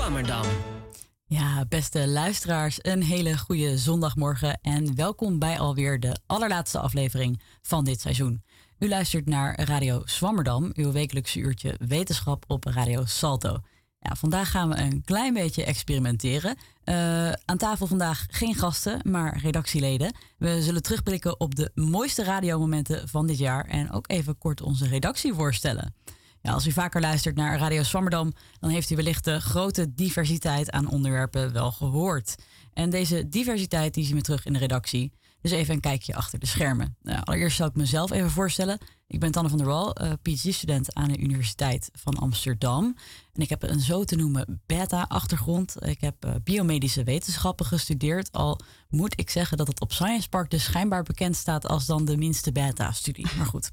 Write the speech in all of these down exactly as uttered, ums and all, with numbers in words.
Zwammerdam. Ja, beste luisteraars, een hele goede zondagmorgen en welkom bij alweer de allerlaatste aflevering van dit seizoen. U luistert naar Radio Zwammerdam, uw wekelijkse uurtje wetenschap op Radio Salto. Ja, vandaag gaan we een klein beetje experimenteren. Uh, aan tafel vandaag geen gasten, maar redactieleden. We zullen terugblikken op de mooiste radiomomenten van dit jaar en ook even kort onze redactie voorstellen. Ja, als u vaker luistert naar Radio Zwammerdam, dan heeft u wellicht de grote diversiteit aan onderwerpen wel gehoord. En deze diversiteit die zien we terug in de redactie. Dus even een kijkje achter de schermen. Nou, allereerst zal ik mezelf even voorstellen. Ik ben Tanne van der Wal, uh, P H D-student aan de Universiteit van Amsterdam. En ik heb een zo te noemen beta-achtergrond. Ik heb uh, biomedische wetenschappen gestudeerd. Al moet ik zeggen dat het op Science Park dus schijnbaar bekend staat als dan de minste beta-studie. Maar goed.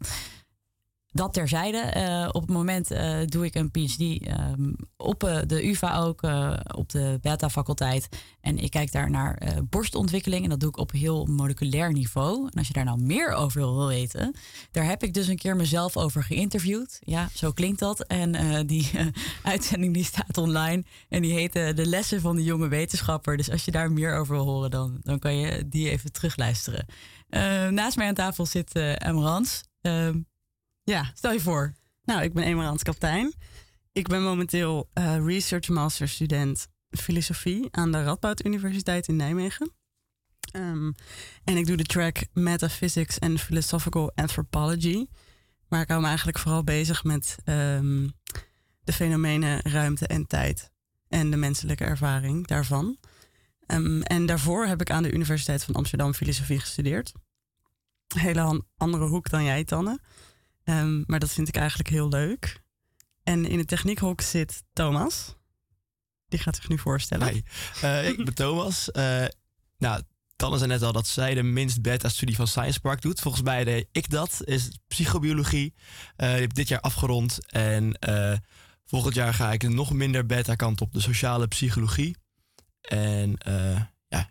Dat terzijde. Uh, op het moment uh, doe ik een P H D um, op uh, de U vA ook, uh, op de beta-faculteit. En ik kijk daar naar uh, borstontwikkeling. En dat doe ik op heel moleculair niveau. En als je daar nou meer over wil weten, daar heb ik dus een keer mezelf over geïnterviewd. Ja, zo klinkt dat. En uh, die uh, uitzending die staat online. En die heet uh, De Lessen van de Jonge Wetenschapper. Dus als je daar meer over wil horen, dan, dan kan je die even terugluisteren. Uh, naast mij aan tafel zit uh, Emrans. Uh, Ja, stel je voor. Nou, ik ben Emerans Kaptein. Ik ben momenteel uh, Research Master student filosofie aan de Radboud Universiteit in Nijmegen. Um, en ik doe de track Metaphysics and Philosophical Anthropology. Maar ik hou me eigenlijk vooral bezig met um, de fenomenen ruimte en tijd. En de menselijke ervaring daarvan. Um, en daarvoor heb ik aan de Universiteit van Amsterdam filosofie gestudeerd. Een hele andere hoek dan jij, Tanne. Um, maar dat vind ik eigenlijk heel leuk. En in het techniekhok zit Thomas. Die gaat zich nu voorstellen. Hi, uh, ik ben Thomas. Uh, nou, Tanne zei net al dat zij de minst beta-studie van Science Park doet. Volgens mij deed ik dat. Is psychobiologie. Uh, die heb dit jaar afgerond. En uh, volgend jaar ga ik nog minder beta-kant op de sociale psychologie. En uh, ja,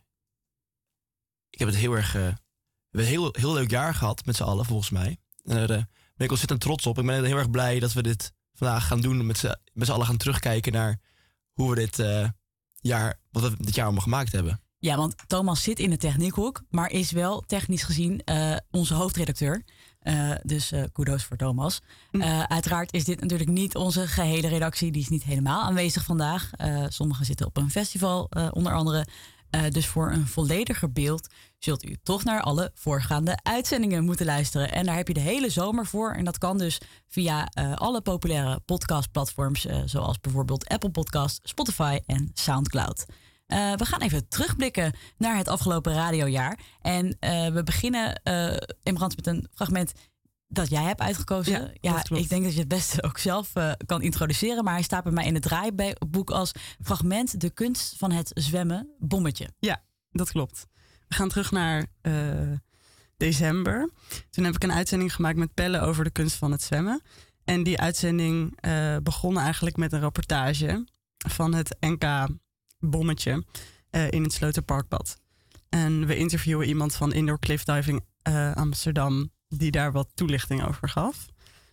ik heb het heel erg... Uh, we hebben een heel, heel leuk jaar gehad met z'n allen, volgens mij. En uh, ben ik ontzettend trots op. Ik ben heel erg blij dat we dit vandaag gaan doen. Met z'n, met z'n allen gaan terugkijken naar hoe we dit uh, jaar, wat we dit jaar allemaal gemaakt hebben. Ja, want Thomas zit in de techniekhok, maar is wel technisch gezien uh, onze hoofdredacteur. Uh, dus uh, kudos voor Thomas. Uh, uiteraard is dit natuurlijk niet onze gehele redactie. Die is niet helemaal aanwezig vandaag. Uh, sommigen zitten op een festival, uh, onder andere. Uh, dus voor een vollediger beeld zult u toch naar alle voorgaande uitzendingen moeten luisteren. En daar heb je de hele zomer voor. En dat kan dus via uh, alle populaire podcastplatforms, uh, zoals bijvoorbeeld Apple Podcast, Spotify en Soundcloud. Uh, we gaan even terugblikken naar het afgelopen radiojaar. En uh, we beginnen, uh, Emrans, met een fragment dat jij hebt uitgekozen. Ja, ja ik denk dat je het beste ook zelf uh, kan introduceren. Maar hij staat bij mij in het draaiboek als fragment De kunst van het zwemmen, bommetje. Ja, dat klopt. We gaan terug naar uh, december. Toen heb ik een uitzending gemaakt met Pelle over de kunst van het zwemmen. En die uitzending uh, begon eigenlijk met een rapportage van het N K bommetje uh, in het Sloterparkbad. En we interviewen iemand van Indoor Cliff Diving uh, Amsterdam die daar wat toelichting over gaf.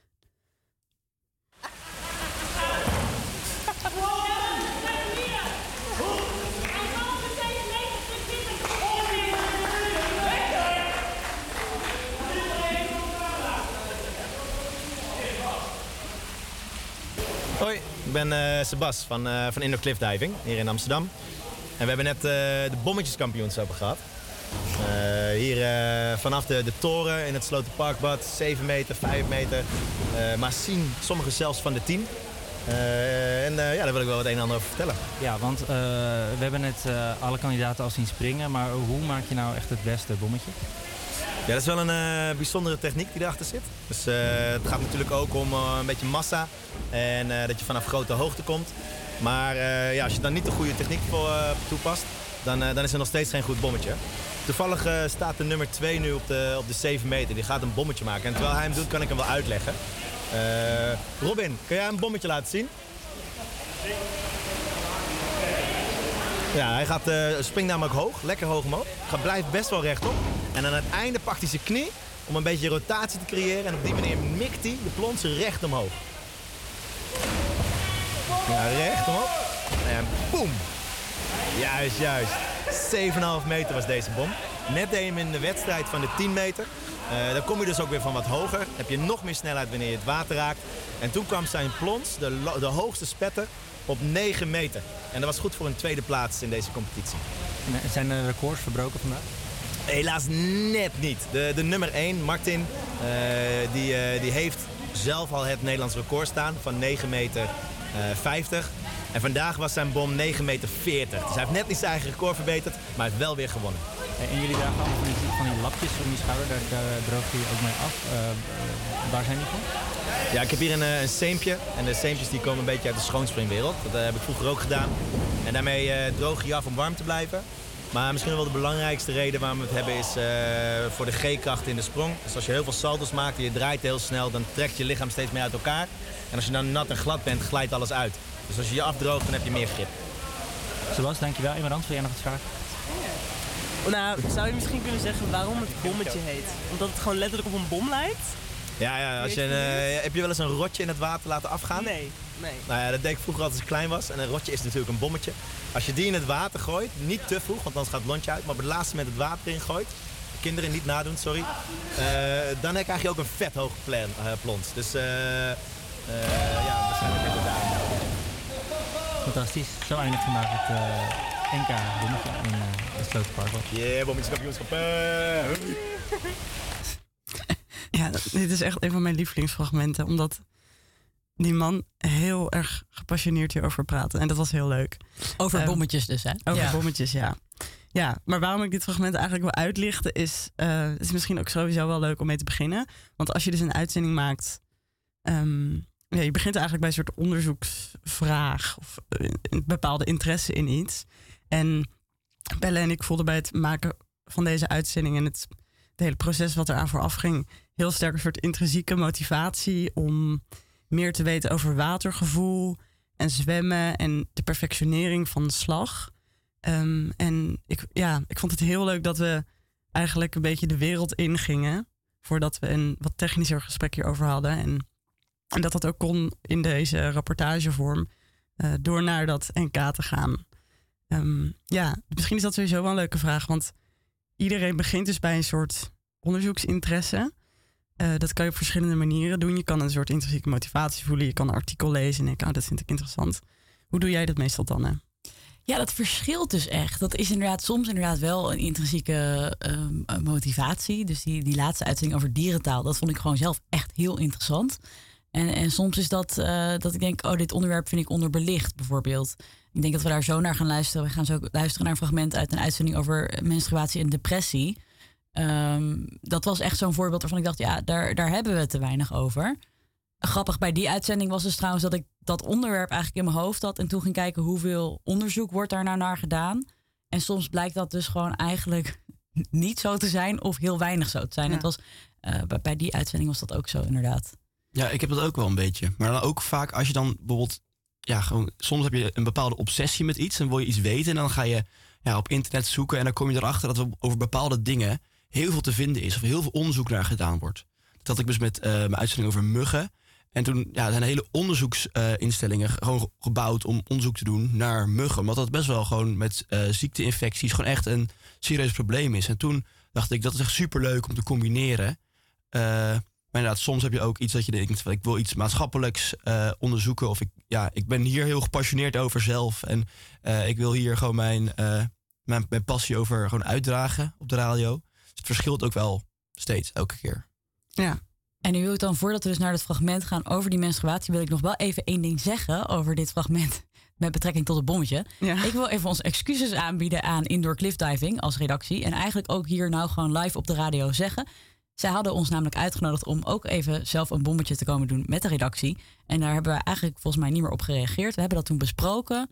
Hoi, ik ben uh, Sebas van, uh, van Indoor Cliff Diving hier in Amsterdam. En we hebben net uh, de bommetjeskampioenschappen gehad. Uh, hier uh, vanaf de, de toren in het Sloterparkbad, zeven meter, vijf meter. Uh, maar zien sommigen zelfs van de tien. Uh, en uh, ja, daar wil ik wel het een en ander over vertellen. Ja, want uh, we hebben net uh, alle kandidaten al zien springen. Maar hoe maak je nou echt het beste bommetje? Ja, dat is wel een uh, bijzondere techniek die erachter zit. Dus uh, het gaat natuurlijk ook om uh, een beetje massa. En uh, dat je vanaf grote hoogte komt. Maar uh, ja, als je dan niet de goede techniek voor, uh, toepast, dan, uh, dan is er nog steeds geen goed bommetje. Toevallig uh, staat de nummer twee nu op de, op de zeven meter. Die gaat een bommetje maken. En terwijl hij hem doet, kan ik hem wel uitleggen. Uh, Robin, kan jij een bommetje laten zien? Ja, hij gaat, uh, springt namelijk hoog, lekker hoog omhoog. Gaat, blijft best wel rechtop. En aan het einde pakt hij zijn knie om een beetje rotatie te creëren. En op die manier mikt hij de plonsen recht omhoog. Ja, recht omhoog. en boem. Juist, juist. zeven komma vijf meter was deze bom. Net deed je hem in de wedstrijd van de tien meter. Uh, dan kom je dus ook weer van wat hoger. Heb je nog meer snelheid wanneer je het water raakt. En toen kwam zijn plons, de, de hoogste spetter, op negen meter. En dat was goed voor een tweede plaats in deze competitie. En zijn er records verbroken vandaag? Helaas net niet. De, de nummer één, Martin, uh, die, uh, die heeft zelf al het Nederlands record staan van negen meter vijftig. En vandaag was zijn bom negen meter veertig. Dus hij heeft net niet zijn eigen record verbeterd, maar hij heeft wel weer gewonnen. En jullie dragen allemaal van die, van die lapjes om je schouder, daar, daar droogt je ook mee af. Uh, waar zijn die van? Ja, ik heb hier een, een seempje. En de seempjes die komen een beetje uit de schoonspringwereld. Dat uh, heb ik vroeger ook gedaan. En daarmee uh, droog je je af om warm te blijven. Maar misschien wel de belangrijkste reden waarom we het hebben is uh, voor de G-kracht in de sprong. Dus als je heel veel salto's maakt en je draait heel snel, dan trekt je lichaam steeds meer uit elkaar. En als je dan nat en glad bent, glijdt alles uit. Dus als je je afdroogt, dan heb je meer grip. Sebas, dankjewel. Emerald, wil jij nog iets vragen? Nou, zou je misschien kunnen zeggen waarom het bommetje heet? Omdat het gewoon letterlijk op een bom lijkt? Ja, ja als je een, uh, heb je wel eens een rotje in het water laten afgaan? Nee, nee. Nou ja, dat deed ik vroeger altijd als ik klein was. En een rotje is natuurlijk een bommetje. Als je die in het water gooit, niet te vroeg, want anders gaat het lontje uit. Maar op het laatste moment het water in gooit, kinderen niet nadoen, sorry. Uh, dan krijg je ook een vet hoog plan, uh, plons. Dus uh, uh, ja, waarschijnlijk heb je daar. Fantastisch. Zo eindigt vandaag het uh, N K bommetje in uh, het Slotenpark. Yeah, bommetjeskampioenschap. Ja, dit is echt een van mijn lievelingsfragmenten. Omdat die man heel erg gepassioneerd hierover praatte. En dat was heel leuk. Over um, bommetjes dus, hè? Over ja. bommetjes, ja. Ja, maar waarom ik dit fragment eigenlijk wil uitlichten is... Uh, het is misschien ook sowieso wel leuk om mee te beginnen. Want als je dus een uitzending maakt... Um, ja, je begint eigenlijk bij een soort onderzoeksvraag. Of een bepaalde interesse in iets. En Belle en ik voelden bij het maken van deze uitzending... en het, het hele proces wat eraan vooraf ging... heel sterk een soort intrinsieke motivatie... om meer te weten over watergevoel en zwemmen... en de perfectionering van de slag... Um, en ik, ja, ik vond het heel leuk dat we eigenlijk een beetje de wereld ingingen... voordat we een wat technischer gesprek hierover hadden. En, en dat dat ook kon in deze rapportagevorm... Uh, door naar dat N K te gaan. Um, ja, misschien is dat sowieso wel een leuke vraag... want iedereen begint dus bij een soort onderzoeksinteresse. Uh, dat kan je op verschillende manieren doen. Je kan een soort intrinsieke motivatie voelen. Je kan een artikel lezen en denken, oh, dat vind ik interessant. Hoe doe jij dat meestal dan, hè? Ja, dat verschilt dus echt. Dat is inderdaad soms inderdaad wel een intrinsieke um, motivatie. Dus die, die laatste uitzending over dierentaal, dat vond ik gewoon zelf echt heel interessant. En, en soms is dat uh, dat ik denk, oh, dit onderwerp vind ik onderbelicht bijvoorbeeld. Ik denk dat we daar zo naar gaan luisteren. We gaan zo luisteren naar een fragment uit een uitzending over menstruatie en depressie. Um, dat was echt zo'n voorbeeld waarvan ik dacht, ja, daar, daar hebben we te weinig over. Grappig bij die uitzending was dus trouwens dat ik dat onderwerp eigenlijk in mijn hoofd had. En toen ging kijken hoeveel onderzoek wordt daar nou naar gedaan. En soms blijkt dat dus gewoon eigenlijk niet zo te zijn of heel weinig zo te zijn. Ja. Het was, uh, bij, bij die uitzending was dat ook zo inderdaad. Ja, ik heb dat ook wel een beetje. Maar dan ook vaak als je dan bijvoorbeeld... Ja, gewoon, soms heb je een bepaalde obsessie met iets en wil je iets weten. En dan ga je ja, op internet zoeken en dan kom je erachter dat er over bepaalde dingen heel veel te vinden is. Of heel veel onderzoek naar gedaan wordt. Dat had ik dus met uh, mijn uitzending over muggen. En toen ja, zijn hele onderzoeksinstellingen uh, gewoon gebouwd om onderzoek te doen naar muggen. Omdat dat best wel gewoon met uh, ziekteinfecties gewoon echt een serieus probleem is. En toen dacht ik, dat is echt superleuk om te combineren. Uh, maar inderdaad, soms heb je ook iets dat je denkt, ik wil iets maatschappelijks uh, onderzoeken. Of ik, ja, ik ben hier heel gepassioneerd over zelf. En uh, ik wil hier gewoon mijn, uh, mijn, mijn passie over gewoon uitdragen op de radio. Dus het verschilt ook wel steeds, elke keer. Ja. En nu wil ik dan, voordat we dus naar het fragment gaan over die menstruatie, wil ik nog wel even één ding zeggen over dit fragment met betrekking tot het bommetje. Ja. Ik wil even onze excuses aanbieden aan Indoor Cliff Diving als redactie. En eigenlijk ook hier nou gewoon live op de radio zeggen. Zij hadden ons namelijk uitgenodigd om ook even zelf een bommetje te komen doen met de redactie. En daar hebben we eigenlijk volgens mij niet meer op gereageerd. We hebben dat toen besproken.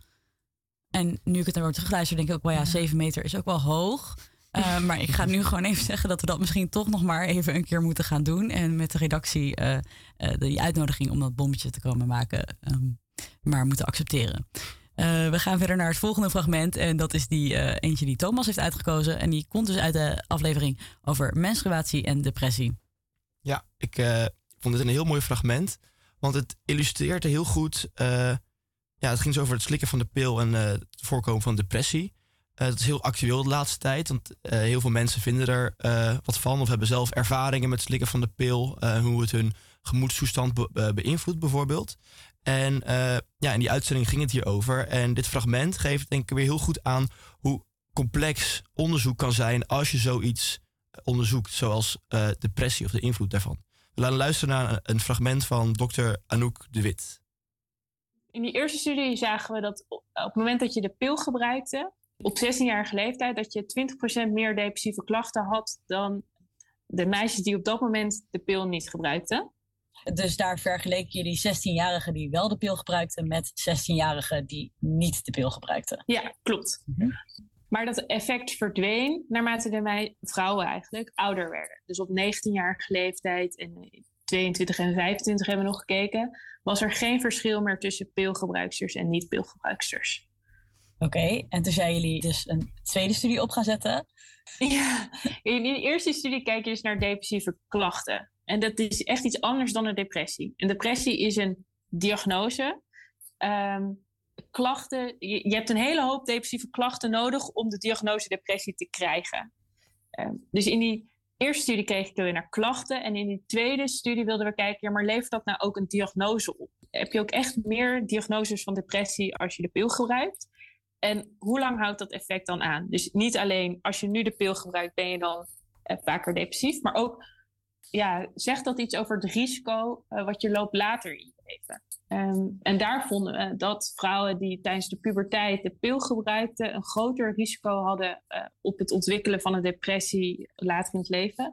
En nu ik het er weer terugluister, denk ik ook wel ja, zeven meter is ook wel hoog. Uh, maar ik ga nu gewoon even zeggen dat we dat misschien toch nog maar even een keer moeten gaan doen. En met de redactie uh, uh, die uitnodiging om dat bommetje te komen maken, um, maar moeten accepteren. Uh, we gaan verder naar het volgende fragment. En dat is die uh, eentje die Thomas heeft uitgekozen. En die komt dus uit de aflevering over menstruatie en depressie. Ja, ik uh, vond dit een heel mooi fragment. Want het illustreert heel goed uh, ja, het ging zo over het slikken van de pil en uh, het voorkomen van depressie. Uh, dat is heel actueel de laatste tijd, want uh, heel veel mensen vinden er uh, wat van of hebben zelf ervaringen met het slikken van de pil, uh, hoe het hun gemoedstoestand be- uh, beïnvloedt bijvoorbeeld. En uh, ja, in die uitzending ging het hierover. En dit fragment geeft denk ik weer heel goed aan hoe complex onderzoek kan zijn als je zoiets onderzoekt, zoals uh, depressie of de invloed daarvan. We laten luisteren naar een fragment van dokter Anouk de Wit. In die eerste studie zagen we dat op het moment dat je de pil gebruikte, op zestienjarige leeftijd, dat je twintig procent meer depressieve klachten had dan de meisjes die op dat moment de pil niet gebruikten. Dus daar vergeleken je die zestienjarigen die wel de pil gebruikten met zestienjarigen die niet de pil gebruikten. Ja, klopt. Mm-hmm. Maar dat effect verdween naarmate de mei- vrouwen eigenlijk ouder werden. Dus op negentienjarige leeftijd en tweeëntwintig en vijfentwintig hebben we nog gekeken, was er geen verschil meer tussen pilgebruiksters en niet-pilgebruiksters. Oké, okay, en toen zijn jullie dus een tweede studie op gaan zetten? Ja, in de eerste studie kijk je dus naar depressieve klachten. En dat is echt iets anders dan een depressie. Een depressie is een diagnose. Um, klachten, je, je hebt een hele hoop depressieve klachten nodig om de diagnose depressie te krijgen. Um, dus in die eerste studie kreeg ik weer naar klachten. En in die tweede studie wilden we kijken, ja, maar levert dat nou ook een diagnose op? Heb je ook echt meer diagnoses van depressie als je de pil gebruikt? En hoe lang houdt dat effect dan aan? Dus niet alleen als je nu de pil gebruikt, ben je dan uh, vaker depressief. Maar ook, ja, zegt dat iets over het risico uh, wat je loopt later in je leven. Um, en daar vonden we dat vrouwen die tijdens de puberteit de pil gebruikten een groter risico hadden uh, op het ontwikkelen van een depressie later in het leven.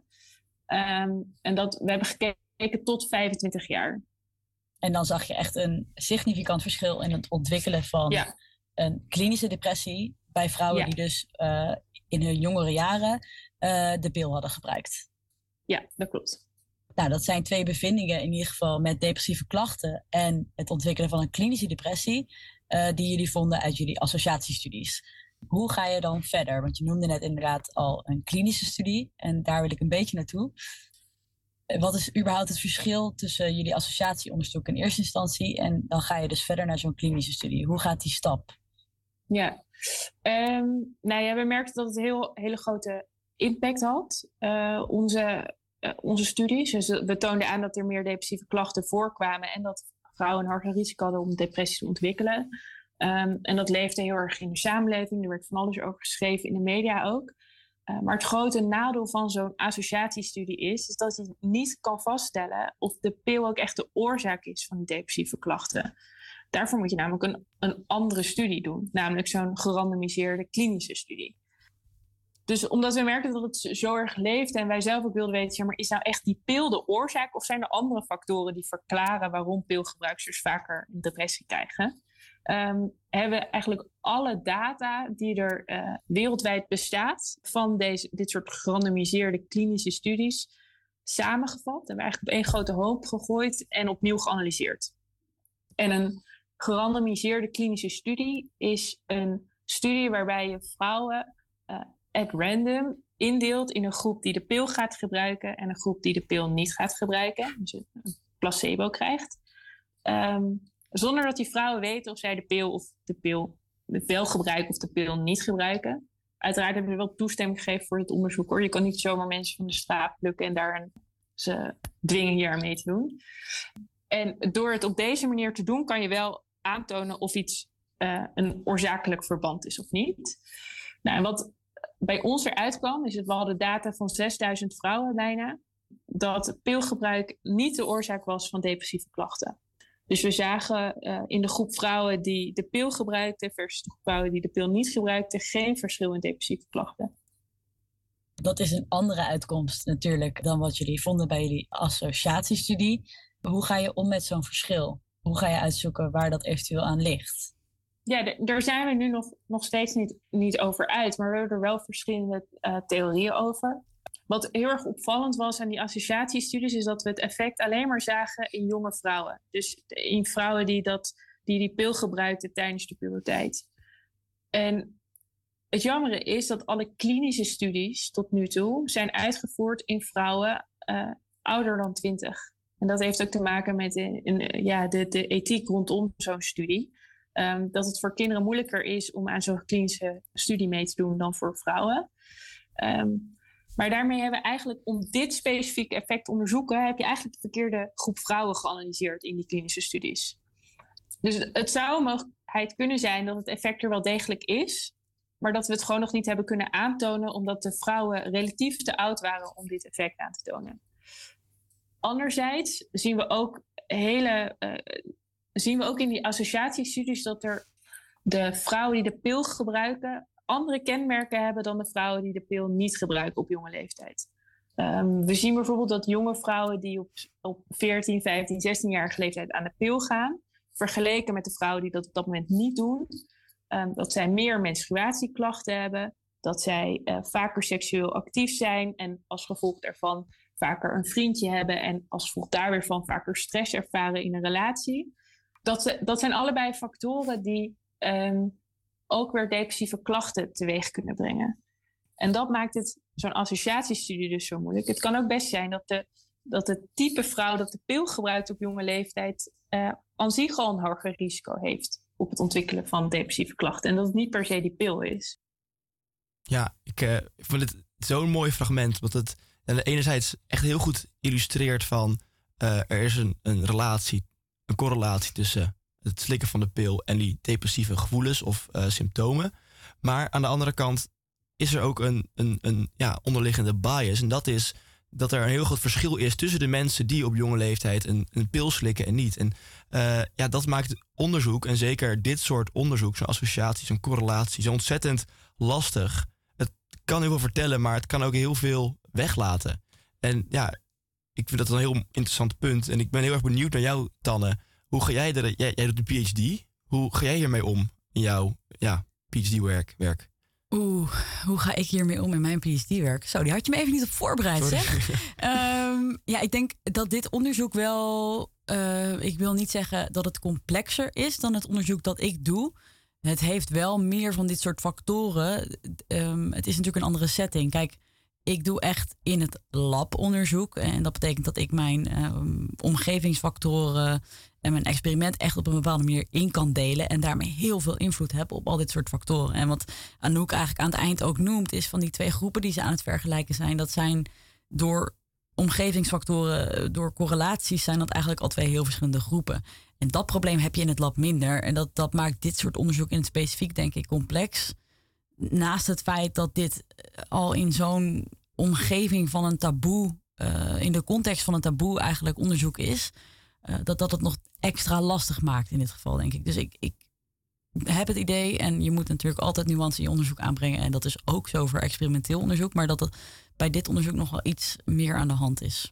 Um, en dat we hebben gekeken tot vijfentwintig jaar. En dan zag je echt een significant verschil in het ontwikkelen van ja. een klinische depressie bij vrouwen ja. die dus uh, in hun jongere jaren uh, de pil hadden gebruikt. Ja, dat klopt. Nou, dat zijn twee bevindingen in ieder geval met depressieve klachten en het ontwikkelen van een klinische depressie uh, die jullie vonden uit jullie associatiestudies. Hoe ga je dan verder? Want je noemde net inderdaad al een klinische studie en daar wil ik een beetje naartoe. Wat is überhaupt het verschil tussen jullie associatieonderzoek in eerste instantie en dan ga je dus verder naar zo'n klinische studie? Hoe gaat die stap? Ja, um, nou ja, we merkten dat het een heel, hele grote impact had. Uh, onze, uh, onze studies, dus we toonden aan dat er meer depressieve klachten voorkwamen en dat vrouwen een harder risico hadden om depressie te ontwikkelen. Um, en dat leefde heel erg in de samenleving. Er werd van alles over geschreven in de media ook. Uh, maar het grote nadeel van zo'n associatiestudie is, is dat je niet kan vaststellen of de pil ook echt de oorzaak is van die depressieve klachten. Daarvoor moet je namelijk een, een andere studie doen, namelijk zo'n gerandomiseerde klinische studie. Dus omdat we merkten dat het zo erg leefde en wij zelf ook wilden weten, ja, maar is nou echt die pil de oorzaak of zijn er andere factoren die verklaren waarom pilgebruikers vaker een depressie krijgen? Um, hebben we eigenlijk alle data die er uh, wereldwijd bestaat van deze, dit soort gerandomiseerde klinische studies samengevat. Hebben we eigenlijk op één grote hoop gegooid en opnieuw geanalyseerd. En een gerandomiseerde klinische studie is een studie waarbij je vrouwen uh, at random indeelt in een groep die de pil gaat gebruiken en een groep die de pil niet gaat gebruiken. Dus een placebo krijgt. Um, Zonder dat die vrouwen weten of zij de pil of de pil wel gebruiken of de pil niet gebruiken. Uiteraard hebben we wel toestemming gegeven voor het onderzoek, hoor. Je kan niet zomaar mensen van de straat plukken en daar een, ze dwingen hier aan mee te doen. En door het op deze manier te doen, kan je wel aantonen of iets uh, een oorzakelijk verband is of niet. Nou, en wat bij ons eruit kwam, is dat we hadden data van zesduizend vrouwen bijna, dat pilgebruik niet de oorzaak was van depressieve klachten. Dus we zagen uh, in de groep vrouwen die de pil gebruikten versus de groep vrouwen die de pil niet gebruikten geen verschil in depressieve klachten. Dat is een andere uitkomst natuurlijk dan wat jullie vonden bij jullie associatiestudie. Hoe ga je om met zo'n verschil? Hoe ga je uitzoeken waar dat eventueel aan ligt? Ja, de, daar zijn we nu nog, nog steeds niet, niet over uit, maar we hebben er wel verschillende uh, theorieën over. Wat heel erg opvallend was aan die associatiestudies is dat we het effect alleen maar zagen in jonge vrouwen. Dus in vrouwen die dat, die, die pil gebruikten tijdens de puberteit. En het jammere is dat alle klinische studies tot nu toe zijn uitgevoerd in vrouwen uh, ouder dan twintig. En dat heeft ook te maken met de, in, ja, de, de ethiek rondom zo'n studie. Um, dat het voor kinderen moeilijker is om aan zo'n klinische studie mee te doen dan voor vrouwen. Um, maar daarmee hebben we eigenlijk, om dit specifieke effect te onderzoeken, heb je eigenlijk de verkeerde groep vrouwen geanalyseerd in die klinische studies. Dus het zou een mogelijkheid kunnen zijn dat het effect er wel degelijk is, maar dat we het gewoon nog niet hebben kunnen aantonen, omdat de vrouwen relatief te oud waren om dit effect aan te tonen. Anderzijds zien we ook hele, uh, zien we ook in die associatiestudies dat er de vrouwen die de pil gebruiken andere kenmerken hebben dan de vrouwen die de pil niet gebruiken op jonge leeftijd. Um, we zien bijvoorbeeld dat jonge vrouwen die op, op veertien, vijftien, zestienjarige leeftijd aan de pil gaan, vergeleken met de vrouwen die dat op dat moment niet doen, um, dat zij meer menstruatieklachten hebben, dat zij uh, vaker seksueel actief zijn en als gevolg daarvan vaker een vriendje hebben en als gevolg daar weer van vaker stress ervaren in een relatie. Dat, ze, dat zijn allebei factoren die um, ook weer depressieve klachten teweeg kunnen brengen. En dat maakt het zo'n associatiestudie dus zo moeilijk. Het kan ook best zijn dat de, dat het type vrouw dat de pil gebruikt op jonge leeftijd uh, aan zich al een hoger risico heeft op het ontwikkelen van depressieve klachten. En dat het niet per se die pil is. Ja, ik uh, vond het zo'n mooi fragment. Want het en enerzijds echt heel goed illustreert van uh, er is een, een relatie, een correlatie tussen het slikken van de pil en die depressieve gevoelens of uh, symptomen. Maar aan de andere kant is er ook een, een, een ja, onderliggende bias. En dat is dat er een heel groot verschil is tussen de mensen die op jonge leeftijd een, een pil slikken en niet. En uh, ja, dat maakt onderzoek, en zeker dit soort onderzoek, zo'n associatie, zo'n correlatie, zo ontzettend lastig. Het kan heel veel vertellen, maar het kan ook heel veel weglaten. En ja, ik vind dat een heel interessant punt. En ik ben heel erg benieuwd naar jou, Tanne. Hoe ga jij er, jij, jij doet een P H D. Hoe ga jij hiermee om in jouw ja, P H D-werk? Werk? Oeh, hoe ga ik hiermee om in mijn P H D-werk? Zo, die had je me even niet op voorbereid, Sorry. zeg. um, ja, ik denk dat dit onderzoek wel... Uh, ik wil niet zeggen dat het complexer is dan het onderzoek dat ik doe. Het heeft wel meer van dit soort factoren. Um, het is natuurlijk een andere setting. Kijk, ik doe echt in het lab onderzoek. En dat betekent dat ik mijn um, omgevingsfactoren en mijn experiment echt op een bepaalde manier in kan delen. En daarmee heel veel invloed heb op al dit soort factoren. En wat Anouk eigenlijk aan het eind ook noemt, is van die twee groepen die ze aan het vergelijken zijn. Dat zijn door omgevingsfactoren, door correlaties zijn dat eigenlijk al twee heel verschillende groepen. En dat probleem heb je in het lab minder. En dat, dat maakt dit soort onderzoek in het specifiek, denk ik, complex. Naast het feit dat dit al in zo'n omgeving van een taboe, uh, in de context van een taboe eigenlijk onderzoek is, uh, dat dat het nog extra lastig maakt in dit geval, denk ik. Dus ik, ik heb het idee, en je moet natuurlijk altijd nuance in je onderzoek aanbrengen, en dat is ook zo voor experimenteel onderzoek, maar dat het bij dit onderzoek nog wel iets meer aan de hand is.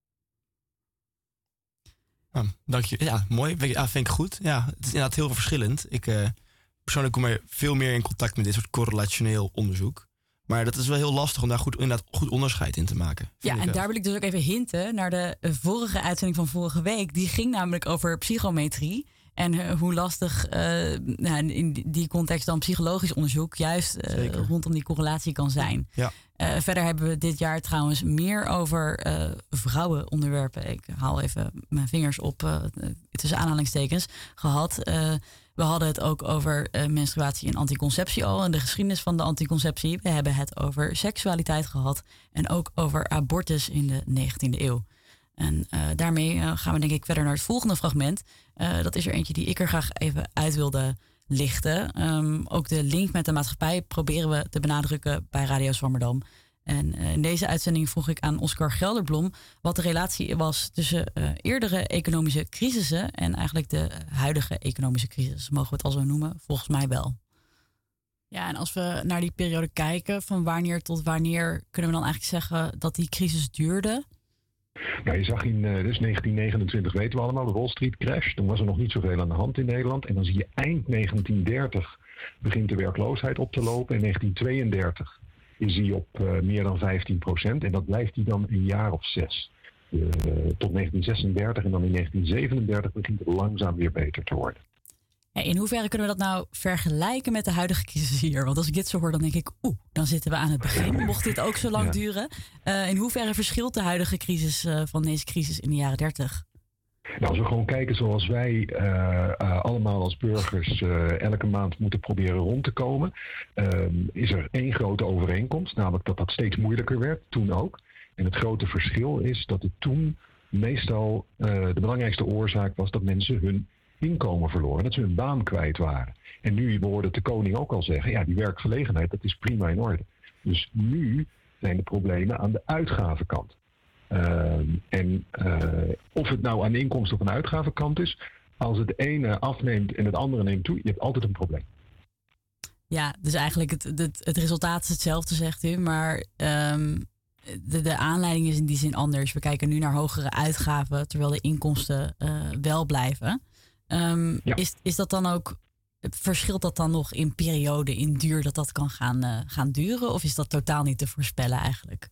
Ah, dank je. Ja, mooi. Ja, vind ik goed. Ja, het is inderdaad heel verschillend. Ik uh, persoonlijk kom er veel meer in contact met dit soort correlationeel onderzoek. Maar dat is wel heel lastig om daar goed, inderdaad goed onderscheid in te maken. Ja, en daar wil ik dus ook even hinten naar de vorige uitzending van vorige week. Die ging namelijk over psychometrie. En uh, hoe lastig uh, nou, in die context dan psychologisch onderzoek juist uh, rondom die correlatie kan zijn. Ja. Uh, verder hebben we dit jaar trouwens meer over uh, vrouwenonderwerpen. Ik haal even mijn vingers op uh, tussen aanhalingstekens gehad. Uh, we hadden het ook over uh, menstruatie en anticonceptie al. En de geschiedenis van de anticonceptie. We hebben het over seksualiteit gehad. En ook over abortus in de negentiende eeuw. En uh, daarmee uh, gaan we denk ik verder naar het volgende fragment. Uh, dat is er eentje die ik er graag even uit wilde lichten. Um, ook de link met de maatschappij proberen we te benadrukken bij Radio Zwammerdam. En uh, in deze uitzending vroeg ik aan Oscar Gelderblom wat de relatie was tussen uh, eerdere economische crisissen en eigenlijk de huidige economische crisis. Mogen we het al zo noemen? Volgens mij wel. Ja, en als we naar die periode kijken, van wanneer tot wanneer kunnen we dan eigenlijk zeggen dat die crisis duurde? Nou, je zag in uh, dus negentien negenentwintig, weten we allemaal, de Wall Street crash. Toen was er nog niet zoveel aan de hand in Nederland. En dan zie je eind negentien dertig begint de werkloosheid op te lopen. In negentien tweeëndertig is die op uh, meer dan vijftien procent. En dat blijft die dan een jaar of zes. Uh, tot negentien zesendertig en dan in negentien zevenendertig begint het langzaam weer beter te worden. In hoeverre kunnen we dat nou vergelijken met de huidige crisis hier? Want als ik dit zo hoor, dan denk ik, oeh, dan zitten we aan het begin. Mocht dit ook zo lang ja. duren. Uh, in hoeverre verschilt de huidige crisis uh, van deze crisis in de jaren dertig? Nou, als we gewoon kijken zoals wij uh, uh, allemaal als burgers uh, elke maand moeten proberen rond te komen, uh, is er één grote overeenkomst, namelijk dat dat steeds moeilijker werd, toen ook. En het grote verschil is dat het toen meestal uh, de belangrijkste oorzaak was dat mensen hun inkomen verloren, dat ze hun baan kwijt waren. En nu, we hoorden de koning ook al zeggen, ja, die werkgelegenheid, dat is prima in orde. Dus nu zijn de problemen aan de uitgavenkant. Uh, en uh, of het nou aan de inkomsten of aan de uitgavenkant is, als het ene afneemt en het andere neemt toe, je hebt altijd een probleem. Ja, dus eigenlijk het, het, het resultaat is hetzelfde, zegt u, maar um, de, de aanleiding is in die zin anders. We kijken nu naar hogere uitgaven, terwijl de inkomsten uh, wel blijven. Um, ja. is, is dat dan ook, verschilt dat dan nog in periode, in duur, dat dat kan gaan, uh, gaan duren? Of is dat totaal niet te voorspellen eigenlijk?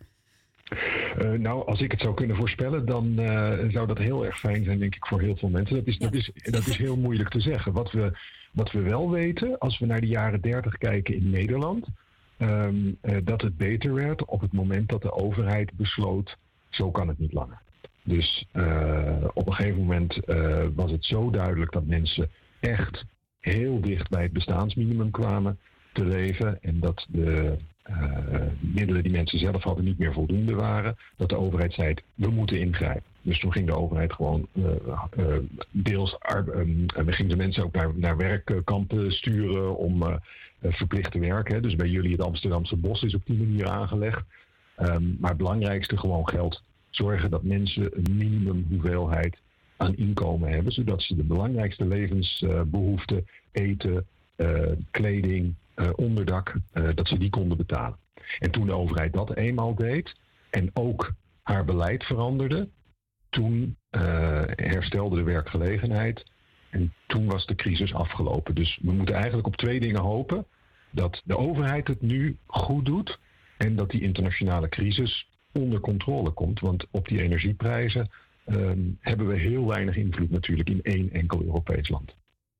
Uh, nou, als ik het zou kunnen voorspellen, dan uh, zou dat heel erg fijn zijn, denk ik, voor heel veel mensen. Dat is, ja. dat is, dat is heel moeilijk te zeggen. Wat we, wat we wel weten, als we naar de jaren dertig kijken in Nederland, um, uh, dat het beter werd op het moment dat de overheid besloot, zo kan het niet langer. Dus uh, op een gegeven moment uh, was het zo duidelijk dat mensen echt heel dicht bij het bestaansminimum kwamen te leven en dat de uh, middelen die mensen zelf hadden niet meer voldoende waren, dat de overheid zei, we moeten ingrijpen. Dus toen ging de overheid gewoon uh, uh, deels, um, we gingen de mensen ook naar, naar werkkampen sturen om uh, verplicht te werken. Hè. Dus bij jullie het Amsterdamse Bos is op die manier aangelegd. Um, maar het belangrijkste gewoon geld. Zorgen dat mensen een minimum hoeveelheid aan inkomen hebben, zodat ze de belangrijkste levensbehoeften, uh, eten, uh, kleding, uh, onderdak, uh, dat ze die konden betalen. En toen de overheid dat eenmaal deed en ook haar beleid veranderde, toen uh, herstelde de werkgelegenheid en toen was de crisis afgelopen. Dus we moeten eigenlijk op twee dingen hopen. Dat de overheid het nu goed doet en dat die internationale crisis onder controle komt. Want op die energieprijzen um, hebben we heel weinig invloed natuurlijk in één enkel Europees land.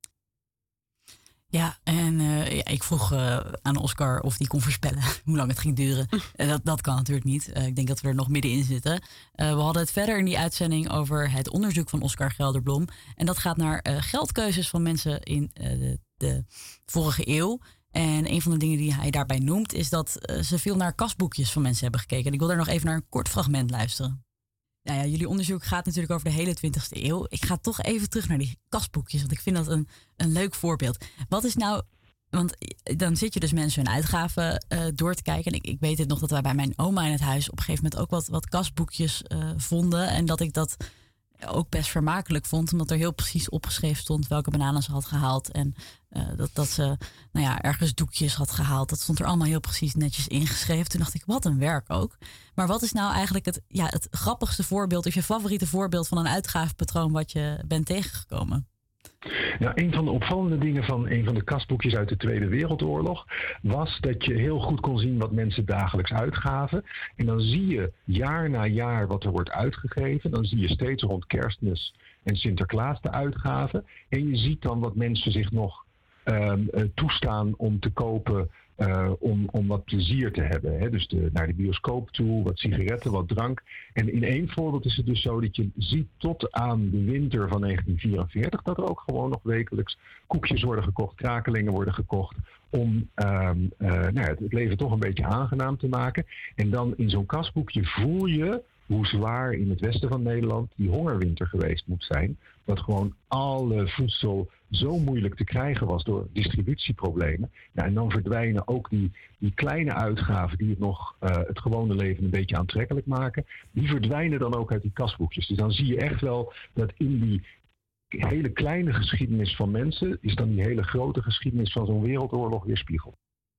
Ja, en uh, ja, ik vroeg uh, aan Oscar of hij kon voorspellen hoe lang het ging duren. Uh, dat, dat kan natuurlijk niet. Uh, ik denk dat we er nog middenin zitten. Uh, we hadden het verder in die uitzending over het onderzoek van Oscar Gelderblom. En dat gaat naar uh, geldkeuzes van mensen in uh, de, de vorige eeuw. En een van de dingen die hij daarbij noemt is dat uh, ze veel naar kasboekjes van mensen hebben gekeken. En ik wil daar nog even naar een kort fragment luisteren. Nou ja, jullie onderzoek gaat natuurlijk over de hele twintigste eeuw. Ik ga toch even terug naar die kasboekjes, want ik vind dat een, een leuk voorbeeld. Wat is nou, want dan zit je dus mensen hun uitgaven uh, door te kijken. En ik, ik weet het nog dat wij bij mijn oma in het huis op een gegeven moment ook wat, wat kasboekjes uh, vonden. En dat ik dat ook best vermakelijk vond, omdat er heel precies opgeschreven stond welke bananen ze had gehaald. En uh, dat, dat ze nou ja, ergens doekjes had gehaald. Dat stond er allemaal heel precies netjes ingeschreven. Toen dacht ik, wat een werk ook. Maar wat is nou eigenlijk het, ja, het grappigste voorbeeld, of je favoriete voorbeeld van een uitgavenpatroon wat je bent tegengekomen? Ja, een van de opvallende dingen van een van de kasboekjes uit de Tweede Wereldoorlog was dat je heel goed kon zien wat mensen dagelijks uitgaven. En dan zie je jaar na jaar wat er wordt uitgegeven. Dan zie je steeds rond Kerstmis en Sinterklaas de uitgaven. En je ziet dan wat mensen zich nog um, uh, toestaan om te kopen Uh, om, om wat plezier te hebben. Hè? Dus de, naar de bioscoop toe, wat sigaretten, wat drank. En in één voorbeeld is het dus zo dat je ziet tot aan de winter van negentien vierenveertig... dat er ook gewoon nog wekelijks koekjes worden gekocht, krakelingen worden gekocht, om um, uh, nou ja, het leven toch een beetje aangenaam te maken. En dan in zo'n kasboekje voel je hoe zwaar in het westen van Nederland die hongerwinter geweest moet zijn. Dat gewoon alle voedsel zo moeilijk te krijgen was door distributieproblemen. Nou, en dan verdwijnen ook die, die kleine uitgaven die het nog uh, het gewone leven een beetje aantrekkelijk maken. Die verdwijnen dan ook uit die kasboekjes. Dus dan zie je echt wel dat in die hele kleine geschiedenis van mensen is dan die hele grote geschiedenis van zo'n wereldoorlog weerspiegeld.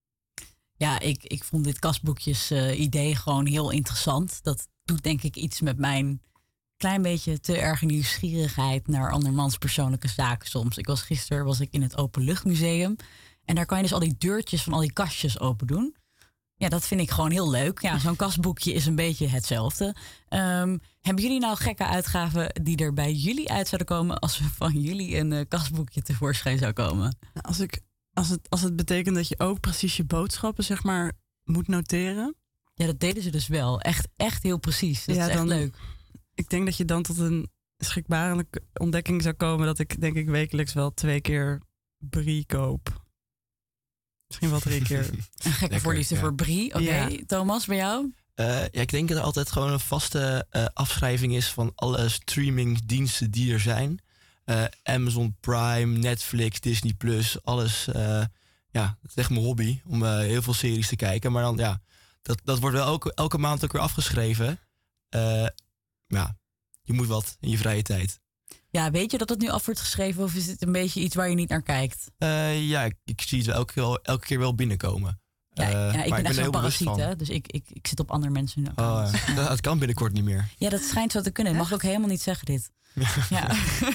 Ja, ik, ik vond dit kasboekjes uh, idee gewoon heel interessant. Dat doet denk ik iets met mijn klein beetje te erge nieuwsgierigheid naar andermans persoonlijke zaken soms. Ik was gisteren was ik in het Openluchtmuseum en daar kan je dus al die deurtjes van al die kastjes open doen. Ja, dat vind ik gewoon heel leuk. Ja, zo'n kasboekje is een beetje hetzelfde. Um, hebben jullie nou gekke uitgaven die er bij jullie uit zouden komen als er van jullie een uh, kasboekje tevoorschijn zou komen? Nou, als, ik, als, het, als het betekent dat je ook precies je boodschappen zeg maar moet noteren. Ja, dat deden ze dus wel. Echt, echt heel precies. Dat ja, is echt dan, leuk. Ik denk dat je dan tot een schrikbarelijke ontdekking zou komen dat ik denk ik wekelijks wel twee keer brie koop. Misschien wel drie keer. Een gekke voorliefde ja. voor brie. Oké, okay. ja. Thomas, bij jou? Uh, ja, ik denk dat er altijd gewoon een vaste uh, afschrijving is van alle streamingdiensten die er zijn. Uh, Amazon Prime, Netflix, Disney Plus, alles. Uh, ja, het is echt mijn hobby om uh, heel veel series te kijken. Maar dan, ja, dat, dat wordt wel elke, elke maand ook weer afgeschreven. Uh, ja, je moet wat in je vrije tijd. Ja, weet je dat het nu af wordt geschreven of is het een beetje iets waar je niet naar kijkt? Uh, ja, ik, ik zie het wel elke, wel elke keer wel binnenkomen. Ja, ja, ik uh, ben echt zo'n parasiet, hè? Dus ik, ik, ik zit op andere mensen hun account. Oh, dat, dat kan binnenkort niet meer. Ja, dat schijnt zo te kunnen. Ik mag ook helemaal niet zeggen dit. Ja. ja.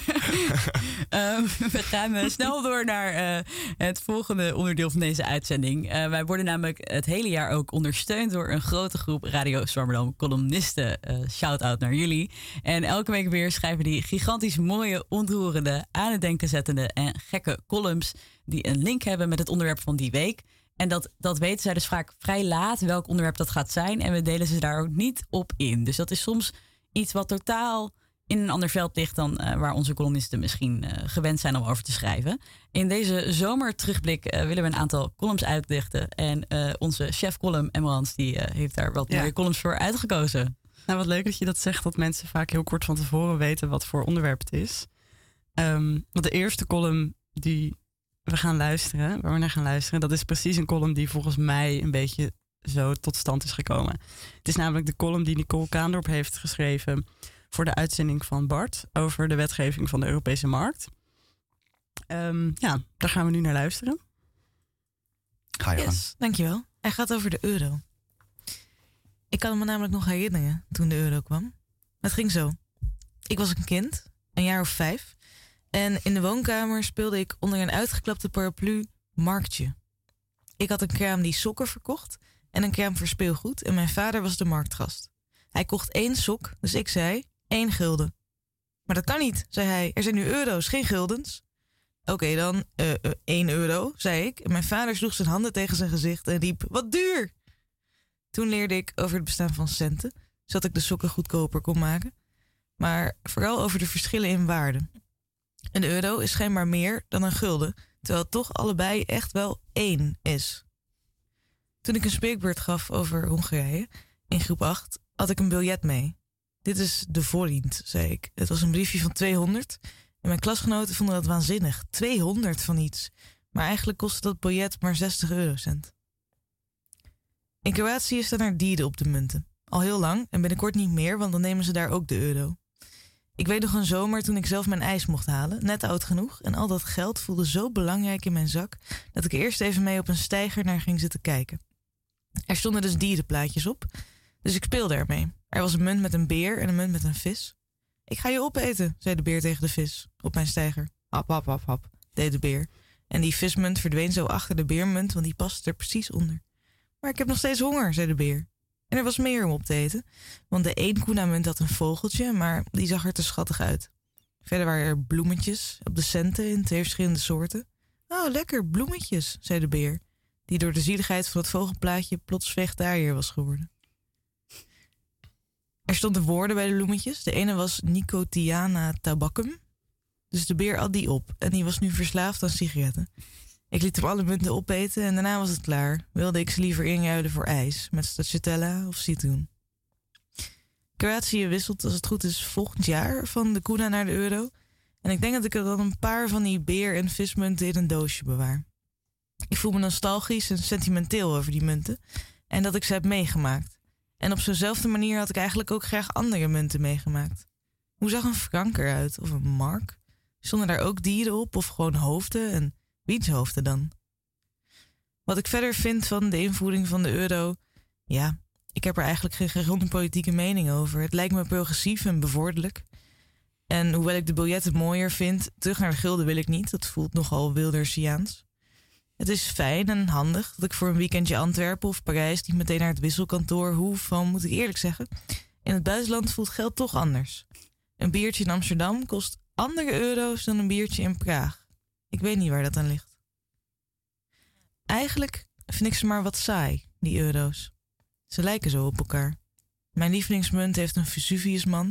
um, we gaan uh, snel door naar uh, het volgende onderdeel van deze uitzending. Uh, wij worden namelijk het hele jaar ook ondersteund door een grote groep Radio Zwammerdam columnisten. Uh, shout-out naar jullie. En elke week weer schrijven die gigantisch mooie, ontroerende, aan het denken zettende en gekke columns die een link hebben met het onderwerp van die week. En dat, dat weten zij dus vaak vrij laat welk onderwerp dat gaat zijn. En we delen ze daar ook niet op in. Dus dat is soms iets wat totaal in een ander veld ligt dan uh, waar onze columnisten misschien uh, gewend zijn om over te schrijven. In deze zomerterugblik uh, willen we een aantal columns uitlichten. En uh, onze chef column, Emmerans, die uh, heeft daar wat ja. mooie columns voor uitgekozen. Nou, wat leuk dat je dat zegt, dat mensen vaak heel kort van tevoren weten wat voor onderwerp het is. Um, want de eerste column die we gaan luisteren, waar we naar gaan luisteren, dat is precies een column die volgens mij een beetje zo tot stand is gekomen. Het is namelijk de column die Nicole Kaandorp heeft geschreven voor de uitzending van Bart over de wetgeving van de Europese markt. Um, ja, daar gaan we nu naar luisteren. Ga je yes, gang. Dankjewel. Hij gaat over de euro. Ik kan me namelijk nog herinneren toen de euro kwam. Het ging zo. Ik was een kind, een jaar of vijf. En in de woonkamer speelde ik onder een uitgeklapte paraplu marktje. Ik had een kraam die sokken verkocht en een kraam voor speelgoed. En mijn vader was de marktgast. Hij kocht één sok, dus ik zei één gulden. Maar dat kan niet, zei hij. Er zijn nu euro's, geen guldens. Oké okay, dan, uh, uh, één euro, zei ik. En mijn vader sloeg zijn handen tegen zijn gezicht en riep, wat duur! Toen leerde ik over het bestaan van centen, zodat ik de sokken goedkoper kon maken. Maar vooral over de verschillen in waarde. Een euro is schijnbaar meer dan een gulden, terwijl het toch allebei echt wel één is. Toen ik een spreekbeurt gaf over Hongarije, in groep acht, had ik een biljet mee. Dit is de voordiend, zei ik. Het was een briefje van tweehonderd en mijn klasgenoten vonden dat waanzinnig. tweehonderd van iets. Maar eigenlijk kostte dat biljet maar zestig eurocent. In Kroatië staan er dieren op de munten. Al heel lang en binnenkort niet meer, want dan nemen ze daar ook de euro. Ik weet nog een zomer toen ik zelf mijn ijs mocht halen, net oud genoeg. En al dat geld voelde zo belangrijk in mijn zak dat ik eerst even mee op een steiger naar ging zitten kijken. Er stonden dus dierenplaatjes op, dus ik speelde ermee. Er was een munt met een beer en een munt met een vis. Ik ga je opeten, zei de beer tegen de vis, op mijn steiger. Hap, hap, hap, hap, deed de beer. En die vismunt verdween zo achter de beermunt, want die paste er precies onder. Maar ik heb nog steeds honger, zei de beer. En er was meer om op te eten, want de één kuna-munt had een vogeltje, maar die zag er te schattig uit. Verder waren er bloemetjes op de centen in twee verschillende soorten. Oh, lekker, bloemetjes, zei de beer, die door de zieligheid van het vogelplaatje plots vegetariër was geworden. Er stonden woorden bij de bloemetjes. De ene was Nicotiana tabacum. Dus de beer at die op en die was nu verslaafd aan sigaretten. Ik liet hem alle munten opeten en daarna was het klaar. Wilde ik ze liever inruilen voor ijs, met stracciatella of citroen. Kroatië wisselt, als het goed is, volgend jaar van de kuna naar de euro. En ik denk dat ik er dan een paar van die beer- en vismunten in een doosje bewaar. Ik voel me nostalgisch en sentimenteel over die munten. En dat ik ze heb meegemaakt. En op zo'nzelfde manier had ik eigenlijk ook graag andere munten meegemaakt. Hoe zag een frank eruit? Of een mark? Stonden daar ook dieren op? Of gewoon hoofden? En wiens hoofden dan? Wat ik verder vind van de invoering van de euro... Ja, ik heb er eigenlijk geen gegronde politieke mening over. Het lijkt me progressief en bevorderlijk. En hoewel ik de biljetten mooier vind... terug naar de gulden wil ik niet. Dat voelt nogal Wildersiaans. Het is fijn en handig dat ik voor een weekendje Antwerpen of Parijs... niet meteen naar het wisselkantoor hoef van, moet ik eerlijk zeggen... in het buitenland voelt geld toch anders. Een biertje in Amsterdam kost andere euro's dan een biertje in Praag. Ik weet niet waar dat aan ligt. Eigenlijk vind ik ze maar wat saai, die euro's. Ze lijken zo op elkaar. Mijn lievelingsmunt heeft een Vesuviusman...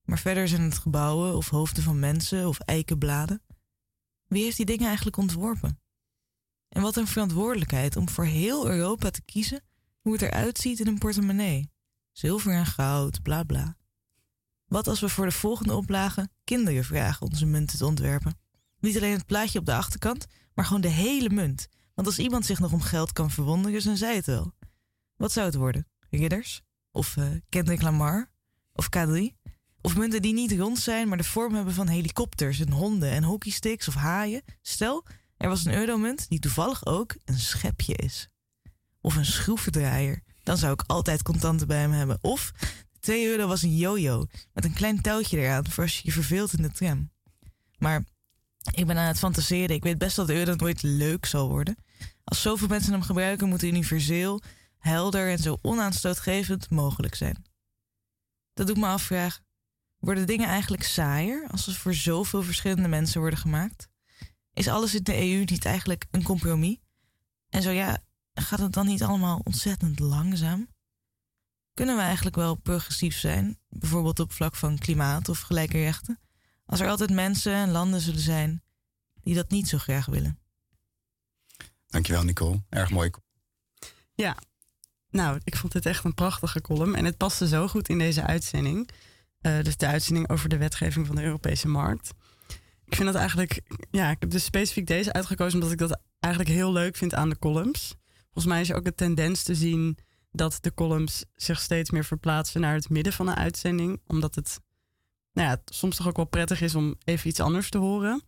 Maar verder zijn het gebouwen of hoofden van mensen of eikenbladen. Wie heeft die dingen eigenlijk ontworpen? En wat een verantwoordelijkheid om voor heel Europa te kiezen hoe het eruit ziet in een portemonnee. Zilver en goud, bla bla. Wat als we voor de volgende oplage kinderen vragen onze munten te ontwerpen? Niet alleen het plaatje op de achterkant, maar gewoon de hele munt. Want als iemand zich nog om geld kan verwonderen, dan zei het wel. Wat zou het worden? Ridders? Of uh, Kendrick Lamar? Of K drie? Of munten die niet rond zijn, maar de vorm hebben van helikopters en honden en hockeysticks of haaien? Stel, er was een euromunt die toevallig ook een schepje is. Of een schroevendraaier. Dan zou ik altijd contanten bij hem hebben. Of twee euro was een yo-yo met een klein touwtje eraan voor als je je verveelt in de tram. Maar ik ben aan het fantaseren. Ik weet best dat de euro nooit leuk zal worden. Als zoveel mensen hem gebruiken, moet hij universeel, helder en zo onaanstootgevend mogelijk zijn. Dat doet me afvragen. Worden dingen eigenlijk saaier als ze voor zoveel verschillende mensen worden gemaakt? Is alles in de E U niet eigenlijk een compromis? En zo ja, gaat het dan niet allemaal ontzettend langzaam? Kunnen we eigenlijk wel progressief zijn, bijvoorbeeld op vlak van klimaat of gelijke rechten, als er altijd mensen en landen zullen zijn die dat niet zo graag willen? Dankjewel, Nicole. Erg mooi. Ja, nou, ik vond dit echt een prachtige column en het paste zo goed in deze uitzending. Uh, dus de uitzending over de wetgeving van de Europese markt. Ik vind dat eigenlijk, ja, ik heb dus specifiek deze uitgekozen omdat ik dat eigenlijk heel leuk vind aan de columns. Volgens mij is er ook een tendens te zien dat de columns zich steeds meer verplaatsen naar het midden van een uitzending. Omdat het, nou ja, soms toch ook wel prettig is om even iets anders te horen.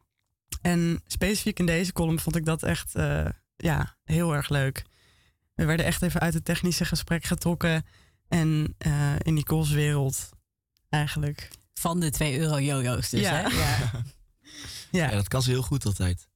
En specifiek in deze column vond ik dat echt uh, ja, heel erg leuk. We werden echt even uit het technische gesprek getrokken. En uh, in Nicole's wereld eigenlijk. Van de twee euro jojo's dus, ja. hè? Ja. ja. Ja, dat kan ze heel goed altijd.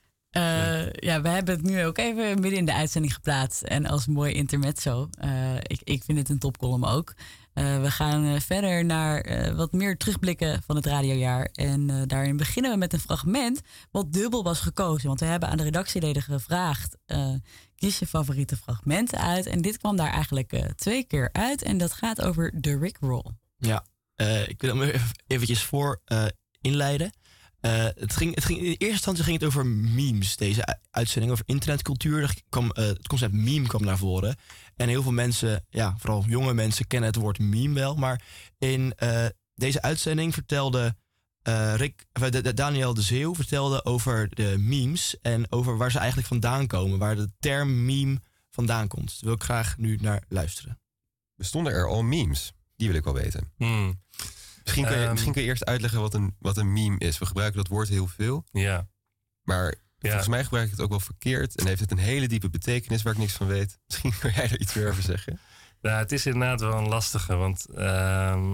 Uh, ja, we hebben het nu ook even midden in de uitzending geplaatst. En als mooi intermezzo. Uh, ik, ik vind het een topcolumn ook. Uh, we gaan uh, verder naar uh, wat meer terugblikken van het radiojaar. En uh, daarin beginnen we met een fragment wat dubbel was gekozen. Want we hebben aan de redactieleden gevraagd, uh, kies je favoriete fragmenten uit. En dit kwam daar eigenlijk uh, twee keer uit. En dat gaat over de Rickroll. Ja, uh, ik wil hem even eventjes voor uh, inleiden. Uh, het ging, het ging, in eerste instantie ging het over memes, deze uitzending, over internetcultuur. Er kwam, uh, het concept meme kwam naar voren. En heel veel mensen, ja, vooral jonge mensen, kennen het woord meme wel. Maar in uh, deze uitzending vertelde uh, Rick, uh, de, de Daniel de Zeeuw vertelde over de memes en over waar ze eigenlijk vandaan komen, waar de term meme vandaan komt. Daar wil ik graag nu naar luisteren. Bestonden er al memes? Die wil ik wel weten. Hmm. Misschien, kun je, um, misschien kun je eerst uitleggen wat een, wat een meme is. We gebruiken dat woord heel veel. Ja. Maar ja. volgens mij gebruik ik het ook wel verkeerd. En heeft het een hele diepe betekenis waar ik niks van weet. Misschien kun jij er iets meer over zeggen. Nou, het is inderdaad wel een lastige. Want uh,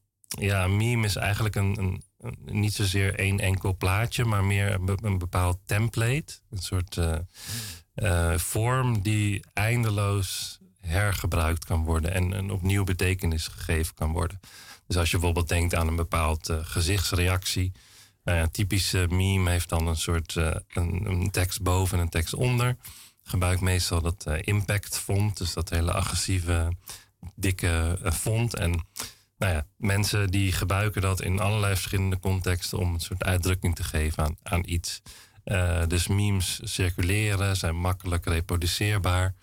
ja, een meme is eigenlijk een, een, een, niet zozeer één enkel plaatje, maar meer een, een bepaald template. Een soort uh, uh, vorm die eindeloos hergebruikt kan worden en een opnieuw betekenis gegeven kan worden. Dus als je bijvoorbeeld denkt aan een bepaald uh, gezichtsreactie. Uh, een typische meme heeft dan een soort uh, een, een tekst boven en een tekst onder. Gebruik meestal dat uh, impact font, dus dat hele agressieve, dikke uh, font. En nou ja, mensen die gebruiken dat in allerlei verschillende contexten om een soort uitdrukking te geven aan, aan iets. Uh, dus memes circuleren, zijn makkelijk reproduceerbaar.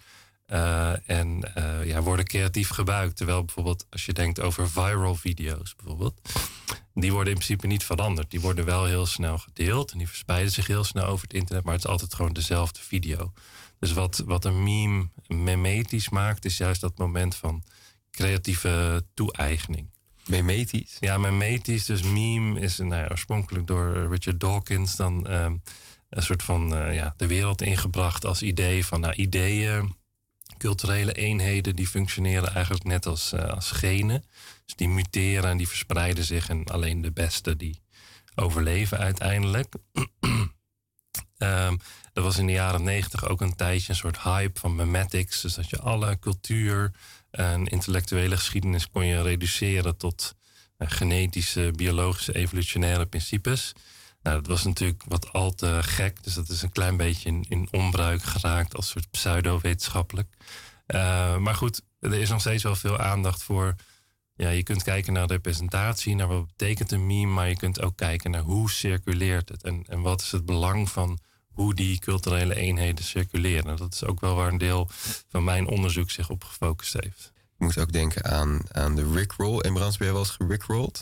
Uh, en uh, ja, worden creatief gebruikt. Terwijl bijvoorbeeld als je denkt over viral video's bijvoorbeeld, die worden in principe niet veranderd. Die worden wel heel snel gedeeld en die verspreiden zich heel snel over het internet, maar het is altijd gewoon dezelfde video. Dus wat, wat een meme memetisch maakt, is juist dat moment van creatieve toe-eigening. Memetisch? Ja, memetisch. Dus meme is nou ja, oorspronkelijk door Richard Dawkins dan um, een soort van uh, ja, de wereld ingebracht als idee van nou, ideeën, culturele eenheden die functioneren eigenlijk net als, uh, als genen. Dus die muteren en die verspreiden zich en alleen de beste die overleven uiteindelijk. um, er was in de jaren negentig ook een tijdje een soort hype van memetics. Dus dat je alle cultuur en intellectuele geschiedenis kon je reduceren tot uh, genetische, biologische, evolutionaire principes. Nou, dat was natuurlijk wat al te gek. Dus dat is een klein beetje in, in onbruik geraakt als soort pseudo-wetenschappelijk. Uh, maar goed, er is nog steeds wel veel aandacht voor ja, je kunt kijken naar representatie, naar wat betekent een meme, maar je kunt ook kijken naar hoe circuleert het en, en wat is het belang van hoe die culturele eenheden circuleren. Dat is ook wel waar een deel van mijn onderzoek zich op gefocust heeft. Je moet ook denken aan, aan de Rickroll. En Brands, ben je wel eens gerickrolled?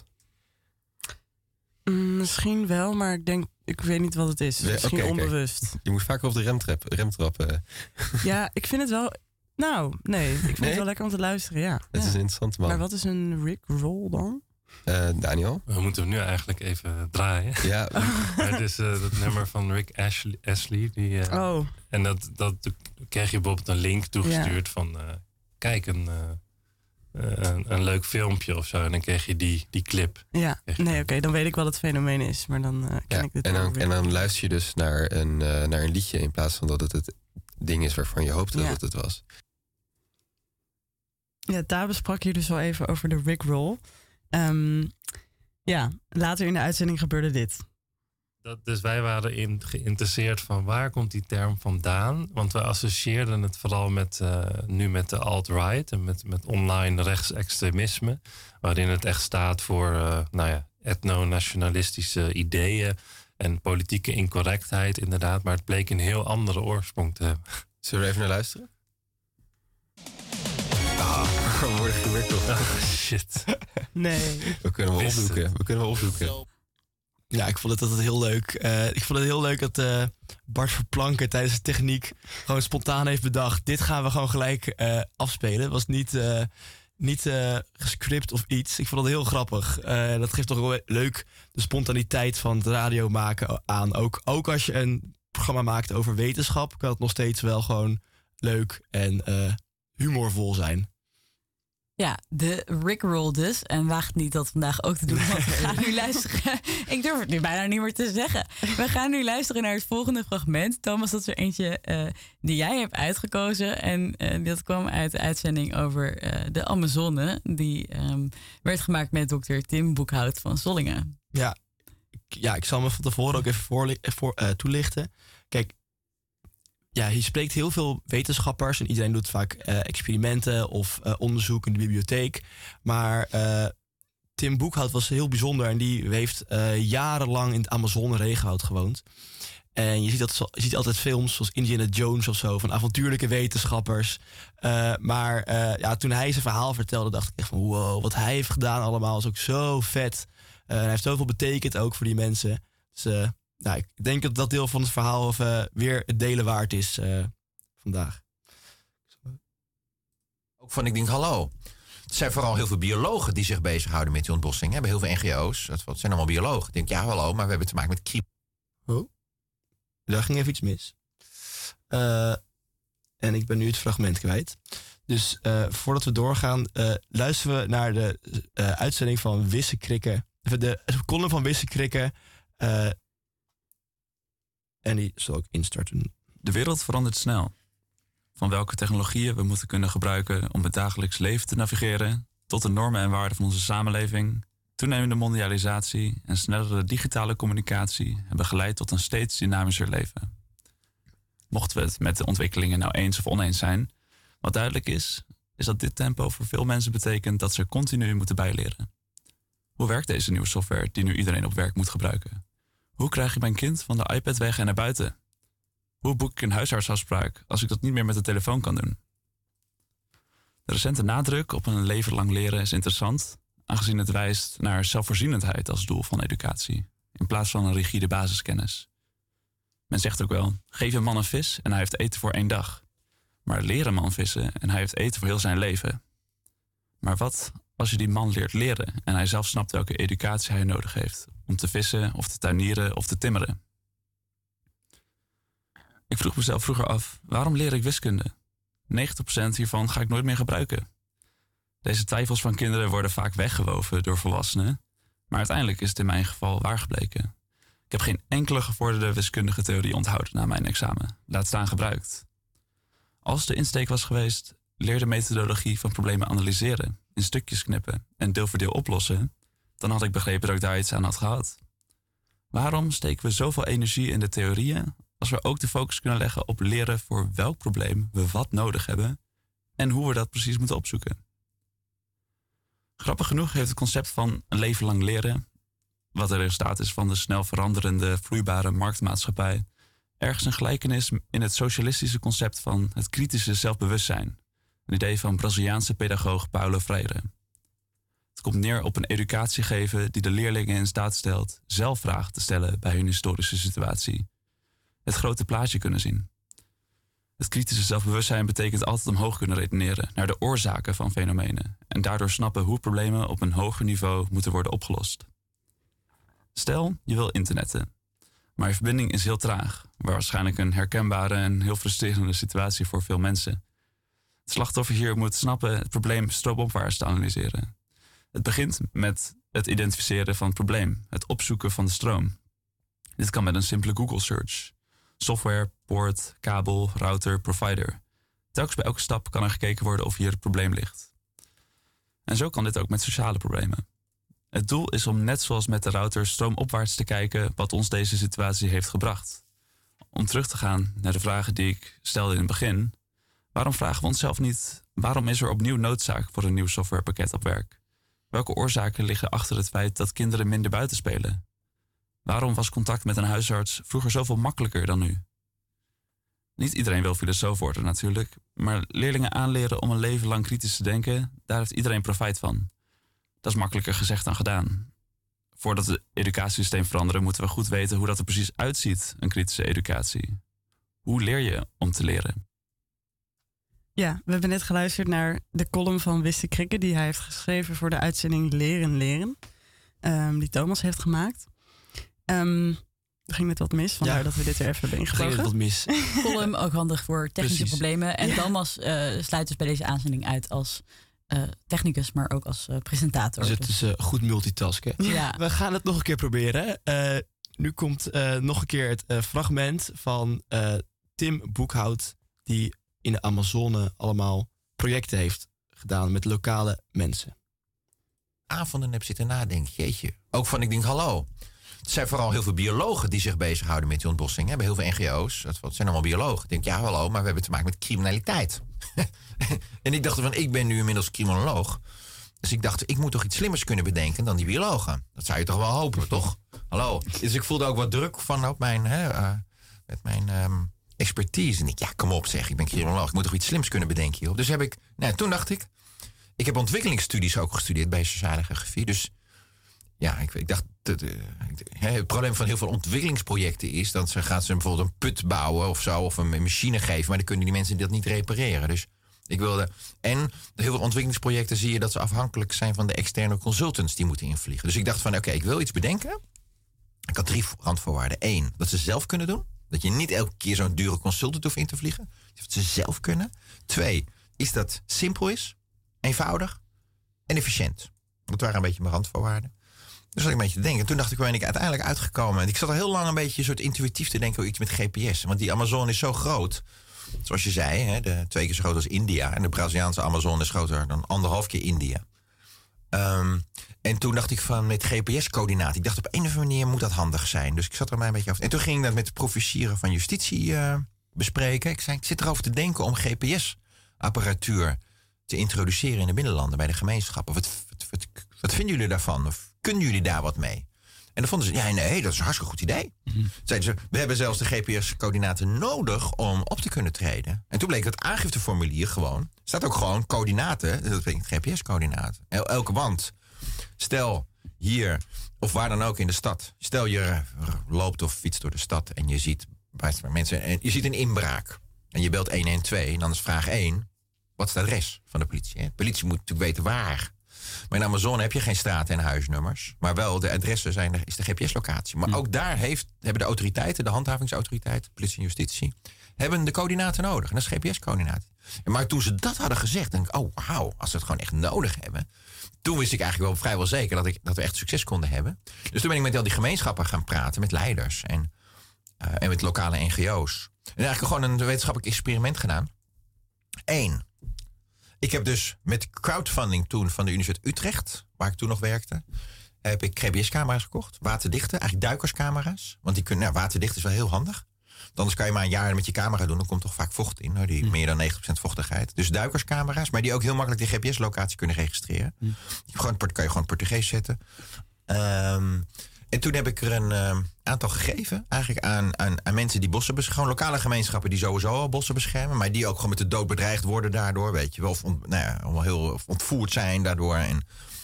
Mm, misschien wel, maar ik denk, ik weet niet wat het is. Nee, Misschien okay, onbewust. Okay. Je moet vaker op de remtrap, remtrappen. Ja, ik vind het wel... Nou, nee. Ik vind nee? het wel lekker om te luisteren, ja. Het ja. is interessant, man. Maar wat is een Rickroll dan? Uh, Daniel? We moeten hem nu eigenlijk even draaien. Ja. Het is uh, het nummer van Rick Ashley. Ashley die, uh, oh. En dat, dat krijg je bijvoorbeeld een link toegestuurd ja. van... Uh, kijk, een, uh, een, een leuk filmpje of zo. En dan krijg je die, die clip. Ja, nee, oké. Okay, dan weet ik wat het fenomeen is. Maar dan uh, ken ja, ik dit en dan, weer. En dan luister je dus naar een, uh, naar een liedje... in plaats van dat het het ding is waarvan je hoopte ja. dat het het was. Ja, daar besprak je dus al even over de Rickroll. Um, ja, later in de uitzending gebeurde dit. Dat, dus wij waren in, geïnteresseerd van waar komt die term vandaan? Want we associeerden het vooral met, uh, nu met de alt-right en met, met online rechtsextremisme. Waarin het echt staat voor uh, nou ja, etno-nationalistische ideeën en politieke incorrectheid inderdaad. Maar het bleek een heel andere oorsprong te hebben. Zullen we even naar luisteren? Ah, we worden gewikkeld. Oh, shit. Nee. We kunnen wel opzoeken. We kunnen wel opzoeken. Ja, ik vond het altijd heel leuk. Uh, ik vond het heel leuk dat uh, Bart Verplanken tijdens de techniek gewoon spontaan heeft bedacht. Dit gaan we gewoon gelijk uh, afspelen. Het was niet, uh, niet uh, gescript of iets. Ik vond het heel grappig. Uh, dat geeft toch wel leuk de spontaniteit van het radio maken aan. Ook, ook als je een programma maakt over wetenschap, kan het nog steeds wel gewoon leuk en uh, humorvol zijn. Ja, de Rickroll dus. En waag niet dat vandaag ook te doen. Want we gaan nu luisteren. Ik durf het nu bijna niet meer te zeggen. We gaan nu luisteren naar het volgende fragment. Thomas, dat is er eentje uh, die jij hebt uitgekozen. En uh, dat kwam uit de uitzending over uh, de Amazone. Die um, werd gemaakt met dokter Tim Boekhout van Zollingen. Ja, ja, ik zal me van tevoren ook even voor, voor, uh, toelichten. Kijk, ja, hier spreekt heel veel wetenschappers en iedereen doet vaak uh, experimenten of uh, onderzoek in de bibliotheek. Maar uh, Tim Boekhout was heel bijzonder en die heeft uh, jarenlang in het Amazone regenwoud gewoond. En je ziet, dat, je ziet altijd films zoals Indiana Jones of zo, van avontuurlijke wetenschappers. Uh, maar uh, ja, toen hij zijn verhaal vertelde, dacht ik echt van wow, wat hij heeft gedaan allemaal is ook zo vet. Uh, hij heeft zoveel betekend ook voor die mensen. Dus uh, nou, ik denk dat dat deel van het verhaal of, uh, weer het delen waard is uh, vandaag. Ook van, ik denk, hallo. Het zijn vooral heel veel biologen die zich bezighouden met die ontbossing. We hebben heel veel N G O's. Het zijn allemaal biologen. Ik denk, ja, hallo, maar we hebben te maken met kriep. Oh, daar ging even iets mis. Uh, en ik ben nu het fragment kwijt. Dus uh, voordat we doorgaan, uh, luisteren we naar de uh, uitzending van Wisse Krikke. De column van Wisse Krikke. Uh, en die zal ik instarten. De wereld verandert snel. Van welke technologieën we moeten kunnen gebruiken om het dagelijks leven te navigeren, tot de normen en waarden van onze samenleving, toenemende mondialisatie en snellere digitale communicatie hebben geleid tot een steeds dynamischer leven. Mochten we het met de ontwikkelingen nou eens of oneens zijn, wat duidelijk is, is dat dit tempo voor veel mensen betekent dat ze continu moeten bijleren. Hoe werkt deze nieuwe software die nu iedereen op werk moet gebruiken? Hoe krijg je mijn kind van de iPad weg en naar buiten? Hoe boek ik een huisartsafspraak als ik dat niet meer met de telefoon kan doen? De recente nadruk op een leven lang leren is interessant, aangezien het wijst naar zelfvoorzienendheid als doel van educatie, in plaats van een rigide basiskennis. Men zegt ook wel, geef een man een vis en hij heeft eten voor één dag. Maar leer een man vissen en hij heeft eten voor heel zijn leven. Maar wat als je die man leert leren en hij zelf snapt welke educatie hij nodig heeft om te vissen of te tuinieren of te timmeren? Ik vroeg mezelf vroeger af, waarom leer ik wiskunde? negentig procent hiervan ga ik nooit meer gebruiken. Deze twijfels van kinderen worden vaak weggewoven door volwassenen, maar uiteindelijk is het in mijn geval waar gebleken. Ik heb geen enkele gevorderde wiskundige theorie onthouden na mijn examen, laat staan gebruikt. Als de insteek was geweest, leer de methodologie van problemen analyseren, in stukjes knippen en deel voor deel oplossen, dan had ik begrepen dat ik daar iets aan had gehad. Waarom steken we zoveel energie in de theorieën als we ook de focus kunnen leggen op leren voor welk probleem we wat nodig hebben en hoe we dat precies moeten opzoeken? Grappig genoeg heeft het concept van een leven lang leren, wat het resultaat is van de snel veranderende, vloeibare marktmaatschappij, ergens een gelijkenis in het socialistische concept van het kritische zelfbewustzijn, een idee van Braziliaanse pedagoog Paulo Freire. Het komt neer op een educatie geven die de leerlingen in staat stelt zelf vragen te stellen bij hun historische situatie. Het grote plaatje kunnen zien. Het kritische zelfbewustzijn betekent altijd omhoog kunnen redeneren naar de oorzaken van fenomenen en daardoor snappen hoe problemen op een hoger niveau moeten worden opgelost. Stel, je wil internetten, maar je verbinding is heel traag, waarschijnlijk een herkenbare en heel frustrerende situatie voor veel mensen. Het slachtoffer hier moet snappen het probleem stroomopwaarts te analyseren. Het begint met het identificeren van het probleem, het opzoeken van de stroom. Dit kan met een simpele Google search. Software, poort, kabel, router, provider. Telkens bij elke stap kan er gekeken worden of hier het probleem ligt. En zo kan dit ook met sociale problemen. Het doel is om net zoals met de router stroomopwaarts te kijken wat ons deze situatie heeft gebracht. Om terug te gaan naar de vragen die ik stelde in het begin. Waarom vragen we onszelf niet, waarom is er opnieuw noodzaak voor een nieuw softwarepakket op werk? Welke oorzaken liggen achter het feit dat kinderen minder buiten spelen? Waarom was contact met een huisarts vroeger zoveel makkelijker dan nu? Niet iedereen wil filosoof worden natuurlijk, maar leerlingen aanleren om een leven lang kritisch te denken, daar heeft iedereen profijt van. Dat is makkelijker gezegd dan gedaan. Voordat het educatiesysteem veranderen, moeten we goed weten hoe dat er precies uitziet, een kritische educatie. Hoe leer je om te leren? Ja, we hebben net geluisterd naar de column van Wisse Krikke, die hij heeft geschreven voor de uitzending Leren Leren, um, die Thomas heeft gemaakt. Um, er ging net wat mis, vandaar ja. dat we dit er even hebben ingevlogen. Er ging net wat mis. Column, ook handig voor technische Precies. problemen. En Ja. Thomas uh, sluit dus bij deze aanzending uit als uh, technicus, maar ook als uh, presentator. Dus het is uh, goed multitasken. Ja. We gaan het nog een keer proberen. Uh, nu komt uh, nog een keer het uh, fragment van uh, Tim Boekhout, die in de Amazone allemaal projecten heeft gedaan met lokale mensen. Avonden heb zitten nadenken, jeetje. Ook van, ik denk, hallo. Het zijn vooral heel veel biologen die zich bezighouden met die ontbossing. We hebben heel veel N G O's, dat zijn allemaal biologen. Ik denk, ja, hallo, maar we hebben te maken met criminaliteit. En ik dacht van, ik ben nu inmiddels criminoloog. Dus ik dacht, ik moet toch iets slimmers kunnen bedenken dan die biologen. Dat zou je toch wel hopen, toch? Hallo. Dus ik voelde ook wat druk van op mijn, hè, uh, met mijn um, expertise. En ik, ja, kom op zeg, ik ben criminoloog. Ik moet toch iets slims kunnen bedenken hierop. Dus heb ik, nou, toen dacht ik, ik heb ontwikkelingsstudies ook gestudeerd bij sociale geografie. Dus ja, ik, ik dacht, het, het probleem van heel veel ontwikkelingsprojecten is dat ze gaan ze bijvoorbeeld een put bouwen of zo, of een machine geven, maar dan kunnen die mensen dat niet repareren. Dus ik wilde. En heel veel ontwikkelingsprojecten zie je dat ze afhankelijk zijn van de externe consultants die moeten invliegen. Dus ik dacht van, oké, okay, ik wil iets bedenken. Ik had drie randvoorwaarden. Eén, dat ze zelf kunnen doen. Dat je niet elke keer zo'n dure consultant hoeft in te vliegen. Dat ze zelf kunnen. Twee, is dat simpel is, eenvoudig en efficiënt. Dat waren een beetje mijn randvoorwaarden. Dus zat ik een beetje te denken. Toen dacht ik, waar ben ik uiteindelijk uitgekomen? En ik zat al heel lang een beetje soort intuïtief te denken over iets met G P S. Want die Amazone is zo groot. Zoals je zei, hè, de, twee keer zo groot als India. En de Braziliaanse Amazone is groter dan anderhalf keer India. Um, en toen dacht ik van met G P S-coördinaten. Ik dacht op een of andere manier moet dat handig zijn. Dus ik zat er maar een beetje over. En toen ging ik dat met de professieren van justitie uh, bespreken. Ik zei, ik zit erover te denken om G P S-apparatuur te introduceren in de binnenlanden bij de gemeenschappen. Wat, wat, wat, wat vinden jullie daarvan? Of kunnen jullie daar wat mee? En dan vonden ze, ja, nee, dat is een hartstikke goed idee. Mm-hmm. Zeiden ze, we hebben zelfs de G P S-coördinaten nodig om op te kunnen treden. En toen bleek het aangifteformulier gewoon, staat ook gewoon coördinaten, dat betekent G P S-coördinaten. El- elke wand. Stel hier, of waar dan ook in de stad. Stel je loopt of fietst door de stad en je ziet mensen, en je ziet een inbraak. En je belt honderdtwaalf en dan is vraag één, wat is het adres van de politie? Hè? De politie moet natuurlijk weten waar. Maar in Amazone heb je geen straten en huisnummers. Maar wel de adressen zijn er, is de G P S-locatie. Maar ook daar heeft, hebben de autoriteiten, de handhavingsautoriteiten, politie en justitie, hebben de coördinaten nodig. En dat is G P S-coördinaten. Maar toen ze dat hadden gezegd, denk ik, oh wauw, als ze het gewoon echt nodig hebben. Toen wist ik eigenlijk wel vrijwel zeker dat, ik, dat we echt succes konden hebben. Dus toen ben ik met al die gemeenschappen gaan praten, met leiders en, uh, en met lokale N G O's. En eigenlijk gewoon een wetenschappelijk experiment gedaan. Eén. Ik heb dus met crowdfunding toen van de Universiteit Utrecht, waar ik toen nog werkte, heb ik G P S-camera's gekocht. Waterdichte, eigenlijk duikerscamera's. Want die kunnen, nou, waterdicht is wel heel handig. Anders kan je maar een jaar met je camera doen. Dan komt toch vaak vocht in. Die meer dan negentig procent vochtigheid. Dus duikerscamera's. Maar die ook heel makkelijk de G P S-locatie kunnen registreren. Mm. Je gewoon, kan je gewoon Portugees zetten. Um, en toen heb ik er een uh, aantal gegeven. Eigenlijk aan, aan, aan mensen die bossen beschermen. Gewoon lokale gemeenschappen die sowieso al bossen beschermen. Maar die ook gewoon met de dood bedreigd worden daardoor. Weet je wel. Of ont, nou ja, heel ontvoerd zijn daardoor. En,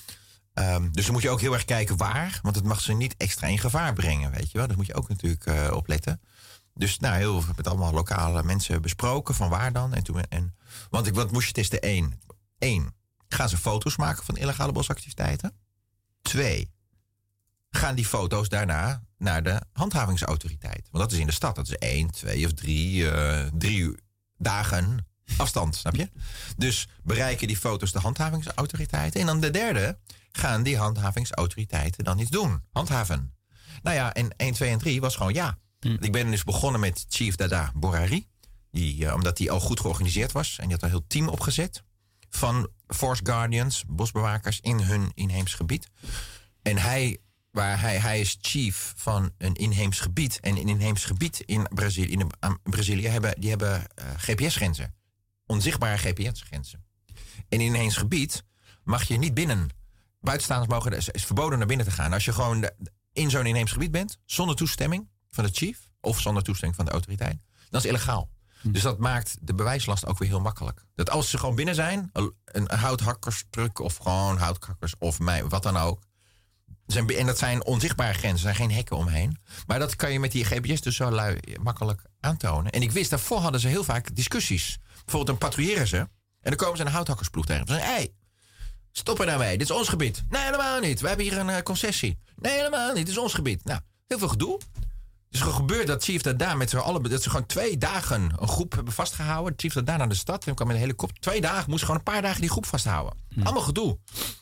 um, dus dan moet je ook heel erg kijken waar. Want het mag ze niet extra in gevaar brengen. Weet je wel. Dat moet je ook natuurlijk uh, opletten. Dus nou, heel veel met allemaal lokale mensen besproken. Van waar dan? En toen, en, want ik wat moest je testen? Eén. Eén. Gaan ze foto's maken van illegale bosactiviteiten? Twee. Gaan die foto's daarna naar de handhavingsautoriteit? Want dat is in de stad. Dat is één, twee of drie, uh, drie dagen afstand, snap je? Dus bereiken die foto's de handhavingsautoriteiten. En dan de derde. Gaan die handhavingsautoriteiten dan iets doen? Handhaven. Nou ja, en één, twee en drie was gewoon ja. Hm. Ik ben dus begonnen met Chief Dada Borari. Die, uh, omdat die al goed georganiseerd was. En die had een heel team opgezet. Van Forest Guardians, bosbewakers in hun inheems gebied. En hij, waar hij, hij is chief van een inheems gebied. En een inheems gebied in Brazilië, in de, uh, Brazilië hebben, die hebben uh, G P S-grenzen. Onzichtbare G P S-grenzen. En in een inheems gebied mag je niet binnen. Buitenstaanders mogen, is, is verboden naar binnen te gaan. Als je gewoon de, in zo'n inheems gebied bent, zonder toestemming van de chief, of zonder toestemming van de autoriteit, dan is het illegaal. Hm. Dus dat maakt de bewijslast ook weer heel makkelijk. Dat als ze gewoon binnen zijn, een, een houthakkerstruck of gewoon houthakkers of mij, wat dan ook. Zijn, en dat zijn onzichtbare grenzen, er zijn geen hekken omheen. Maar dat kan je met die G P S dus zo lui, makkelijk aantonen. En ik wist, daarvoor hadden ze heel vaak discussies. Bijvoorbeeld dan patrouilleren ze en dan komen ze een houthakkersploeg tegen. Ze zeggen, hé, hey, stop er nou mee, dit is ons gebied. Nee, helemaal niet, we hebben hier een uh, concessie. Nee, helemaal niet, dit is ons gebied. Nou, heel veel gedoe. Dus er gebeurt dat Chief Dada met z'n allen, dat ze gewoon twee dagen een groep hebben vastgehouden. Chief Dada naar de stad en kwam met een helikopter. Twee dagen, moest gewoon een paar dagen die groep vasthouden. Hm. Allemaal gedoe.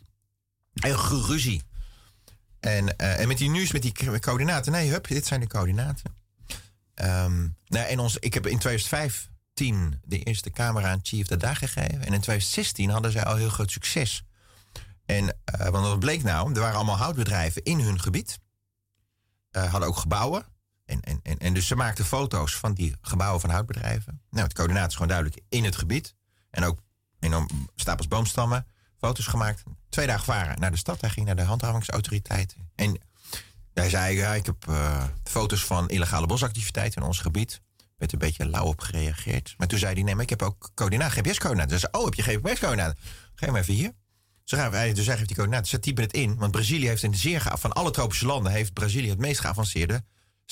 En geruzie. En, uh, en met die nieuws, met die coördinaten. Nee, hup, dit zijn de coördinaten. Um, nou, en ons, ik heb in twintig vijftien de eerste camera aan Chief Dada gegeven. En in twintig zestien hadden zij al heel groot succes. En uh, want wat bleek nou, er waren allemaal houtbedrijven in hun gebied. Uh, hadden ook gebouwen. En, en, en, en dus ze maakten foto's van die gebouwen van houtbedrijven. Nou, het coördinaat is gewoon duidelijk in het gebied. En ook in stapels boomstammen foto's gemaakt. Twee dagen varen naar de stad. Hij ging naar de handhavingsautoriteiten. En hij zei, ja, ik heb uh, foto's van illegale bosactiviteiten in ons gebied. Werd een beetje lauw op gereageerd. Maar toen zei hij, nee, maar ik heb ook coördinaten, G P S-coördinaten. Dus oh, heb je G P S-coördinaten? Geef maar even hier. Dus hij dus geeft die coördinaten. Ze typen het in. Want Brazilië heeft een zeer ge- van alle tropische landen heeft Brazilië het meest geavanceerde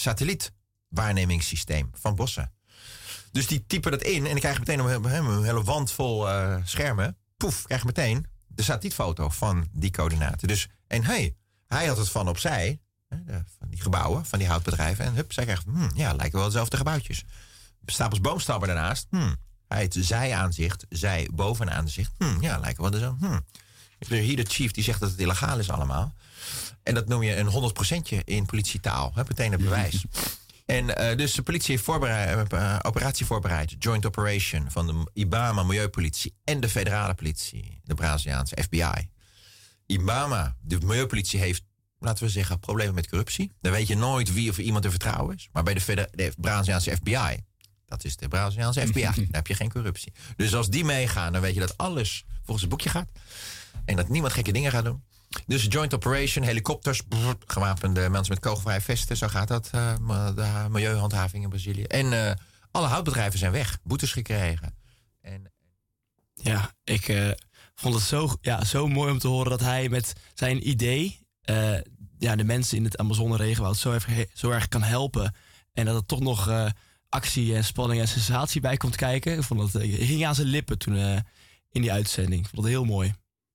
satellietwaarnemingssysteem van bossen. Dus die typen dat in en dan krijg je meteen een, een hele wand vol uh, schermen. Poef, krijg je meteen de satellietfoto van die coördinaten. Dus, en hey, hij had het van opzij, hè, de, van die gebouwen, van die houtbedrijven. En hup, zij krijgt, hmm, ja, lijken wel dezelfde gebouwtjes. Stapels boomstammen daarnaast. Hmm, hij het zij-aanzicht, zij bovenaanzicht. Hmm, ja, lijken wel dezelfde. Hmm. Hier de chief die zegt dat het illegaal is allemaal. En dat noem je een honderd procentje in politietaal. Hè, meteen een bewijs. En uh, dus de politie heeft voorbereid, uh, operatie voorbereid. Joint Operation van de IBAMA, Milieupolitie en de federale politie. De Braziliaanse F B I. IBAMA, de Milieupolitie, heeft, laten we zeggen, problemen met corruptie. Dan weet je nooit wie of iemand te vertrouwen is. Maar bij de, feder- de Braziliaanse F B I, dat is de Braziliaanse F B I, daar heb je geen corruptie. Dus als die meegaan, dan weet je dat alles volgens het boekje gaat. En dat niemand gekke dingen gaat doen. Dus joint operation, helikopters, brrr, gewapende mensen met kogelvrije vesten. Zo gaat dat, uh, de milieuhandhaving in Brazilië. En uh, alle houtbedrijven zijn weg, boetes gekregen. En, ja, ik uh, vond het zo, ja, zo mooi om te horen dat hij met zijn idee uh, ja, de mensen in het Amazone-regenwoud zo, zo erg kan helpen. En dat er toch nog uh, actie en spanning en sensatie bij komt kijken. Ik vond het, uh, hing aan zijn lippen toen uh, in die uitzending. Ik vond het heel mooi.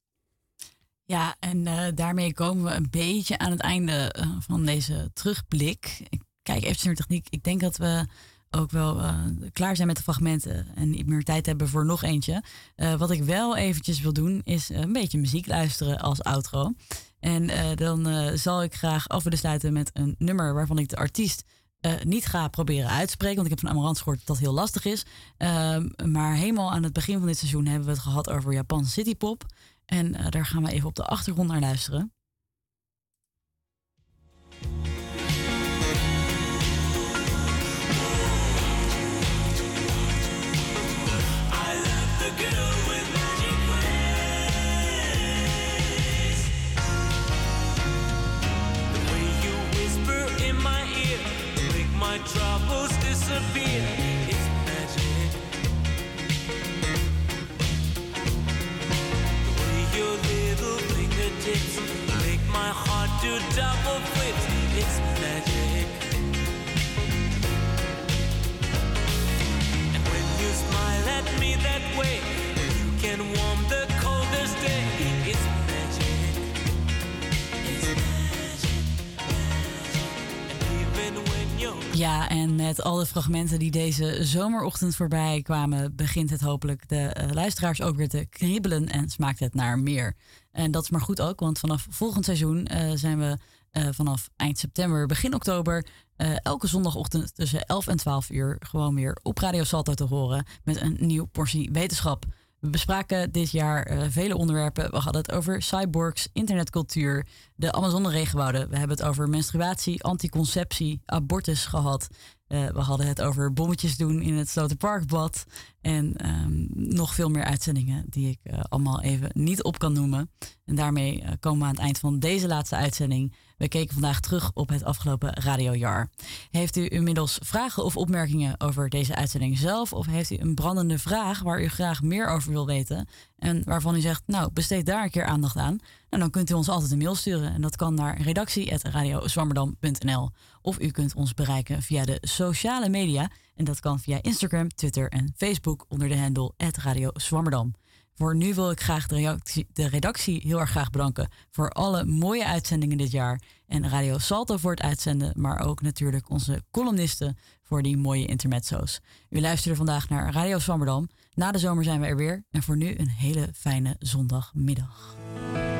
Ja, en uh, daarmee komen we een beetje aan het einde uh, van deze terugblik. Ik kijk even naar techniek. Ik denk dat we ook wel uh, klaar zijn met de fragmenten en niet meer tijd hebben voor nog eentje. Uh, wat ik wel eventjes wil doen is een beetje muziek luisteren als outro. En uh, dan uh, zal ik graag af willen sluiten met een nummer waarvan ik de artiest uh, niet ga proberen uit te spreken. Want ik heb van Amarantz gehoord dat dat heel lastig is. Uh, maar helemaal aan het begin van dit seizoen hebben we het gehad over Japanse citypop. En uh, daar gaan we even op de achtergrond naar luisteren. troubles disappear. It's magic. The way your little fingertips make my heart do double flips. It's magic. And when you smile at me that way, you can warm the coldest day. It's magic. It's magic. And even when you're... Ja, en met al de fragmenten die deze zomerochtend voorbij kwamen, begint het hopelijk de uh, luisteraars ook weer te kriebelen en smaakt het naar meer. En dat is maar goed ook, want vanaf volgend seizoen uh, zijn we uh, vanaf eind september, begin oktober, uh, elke zondagochtend tussen elf en twaalf uur gewoon weer op Radio Salto te horen met een nieuw portie wetenschap. We bespraken dit jaar uh, vele onderwerpen. We hadden het over cyborgs, internetcultuur, de Amazone-regenwouden. We hebben het over menstruatie, anticonceptie, abortus gehad. Uh, we hadden het over bommetjes doen in het Sloterparkbad. En um, nog veel meer uitzendingen die ik uh, allemaal even niet op kan noemen. En daarmee uh, komen we aan het eind van deze laatste uitzending. We keken vandaag terug op het afgelopen radiojaar. Heeft u inmiddels vragen of opmerkingen over deze uitzending zelf? Of heeft u een brandende vraag waar u graag meer over wil weten? En waarvan u zegt, nou, besteed daar een keer aandacht aan. Nou, dan kunt u ons altijd een mail sturen. En dat kan naar redactie at radio zwammerdam punt n l. Of u kunt ons bereiken via de sociale media. En dat kan via Instagram, Twitter en Facebook onder de handle at radio zwammerdam. Voor nu wil ik graag de redactie, de redactie heel erg graag bedanken voor alle mooie uitzendingen dit jaar. En Radio Salto voor het uitzenden, maar ook natuurlijk onze columnisten voor die mooie intermezzo's. U luisterde vandaag naar Radio Zwammerdam. Na de zomer zijn we er weer. En voor nu een hele fijne zondagmiddag.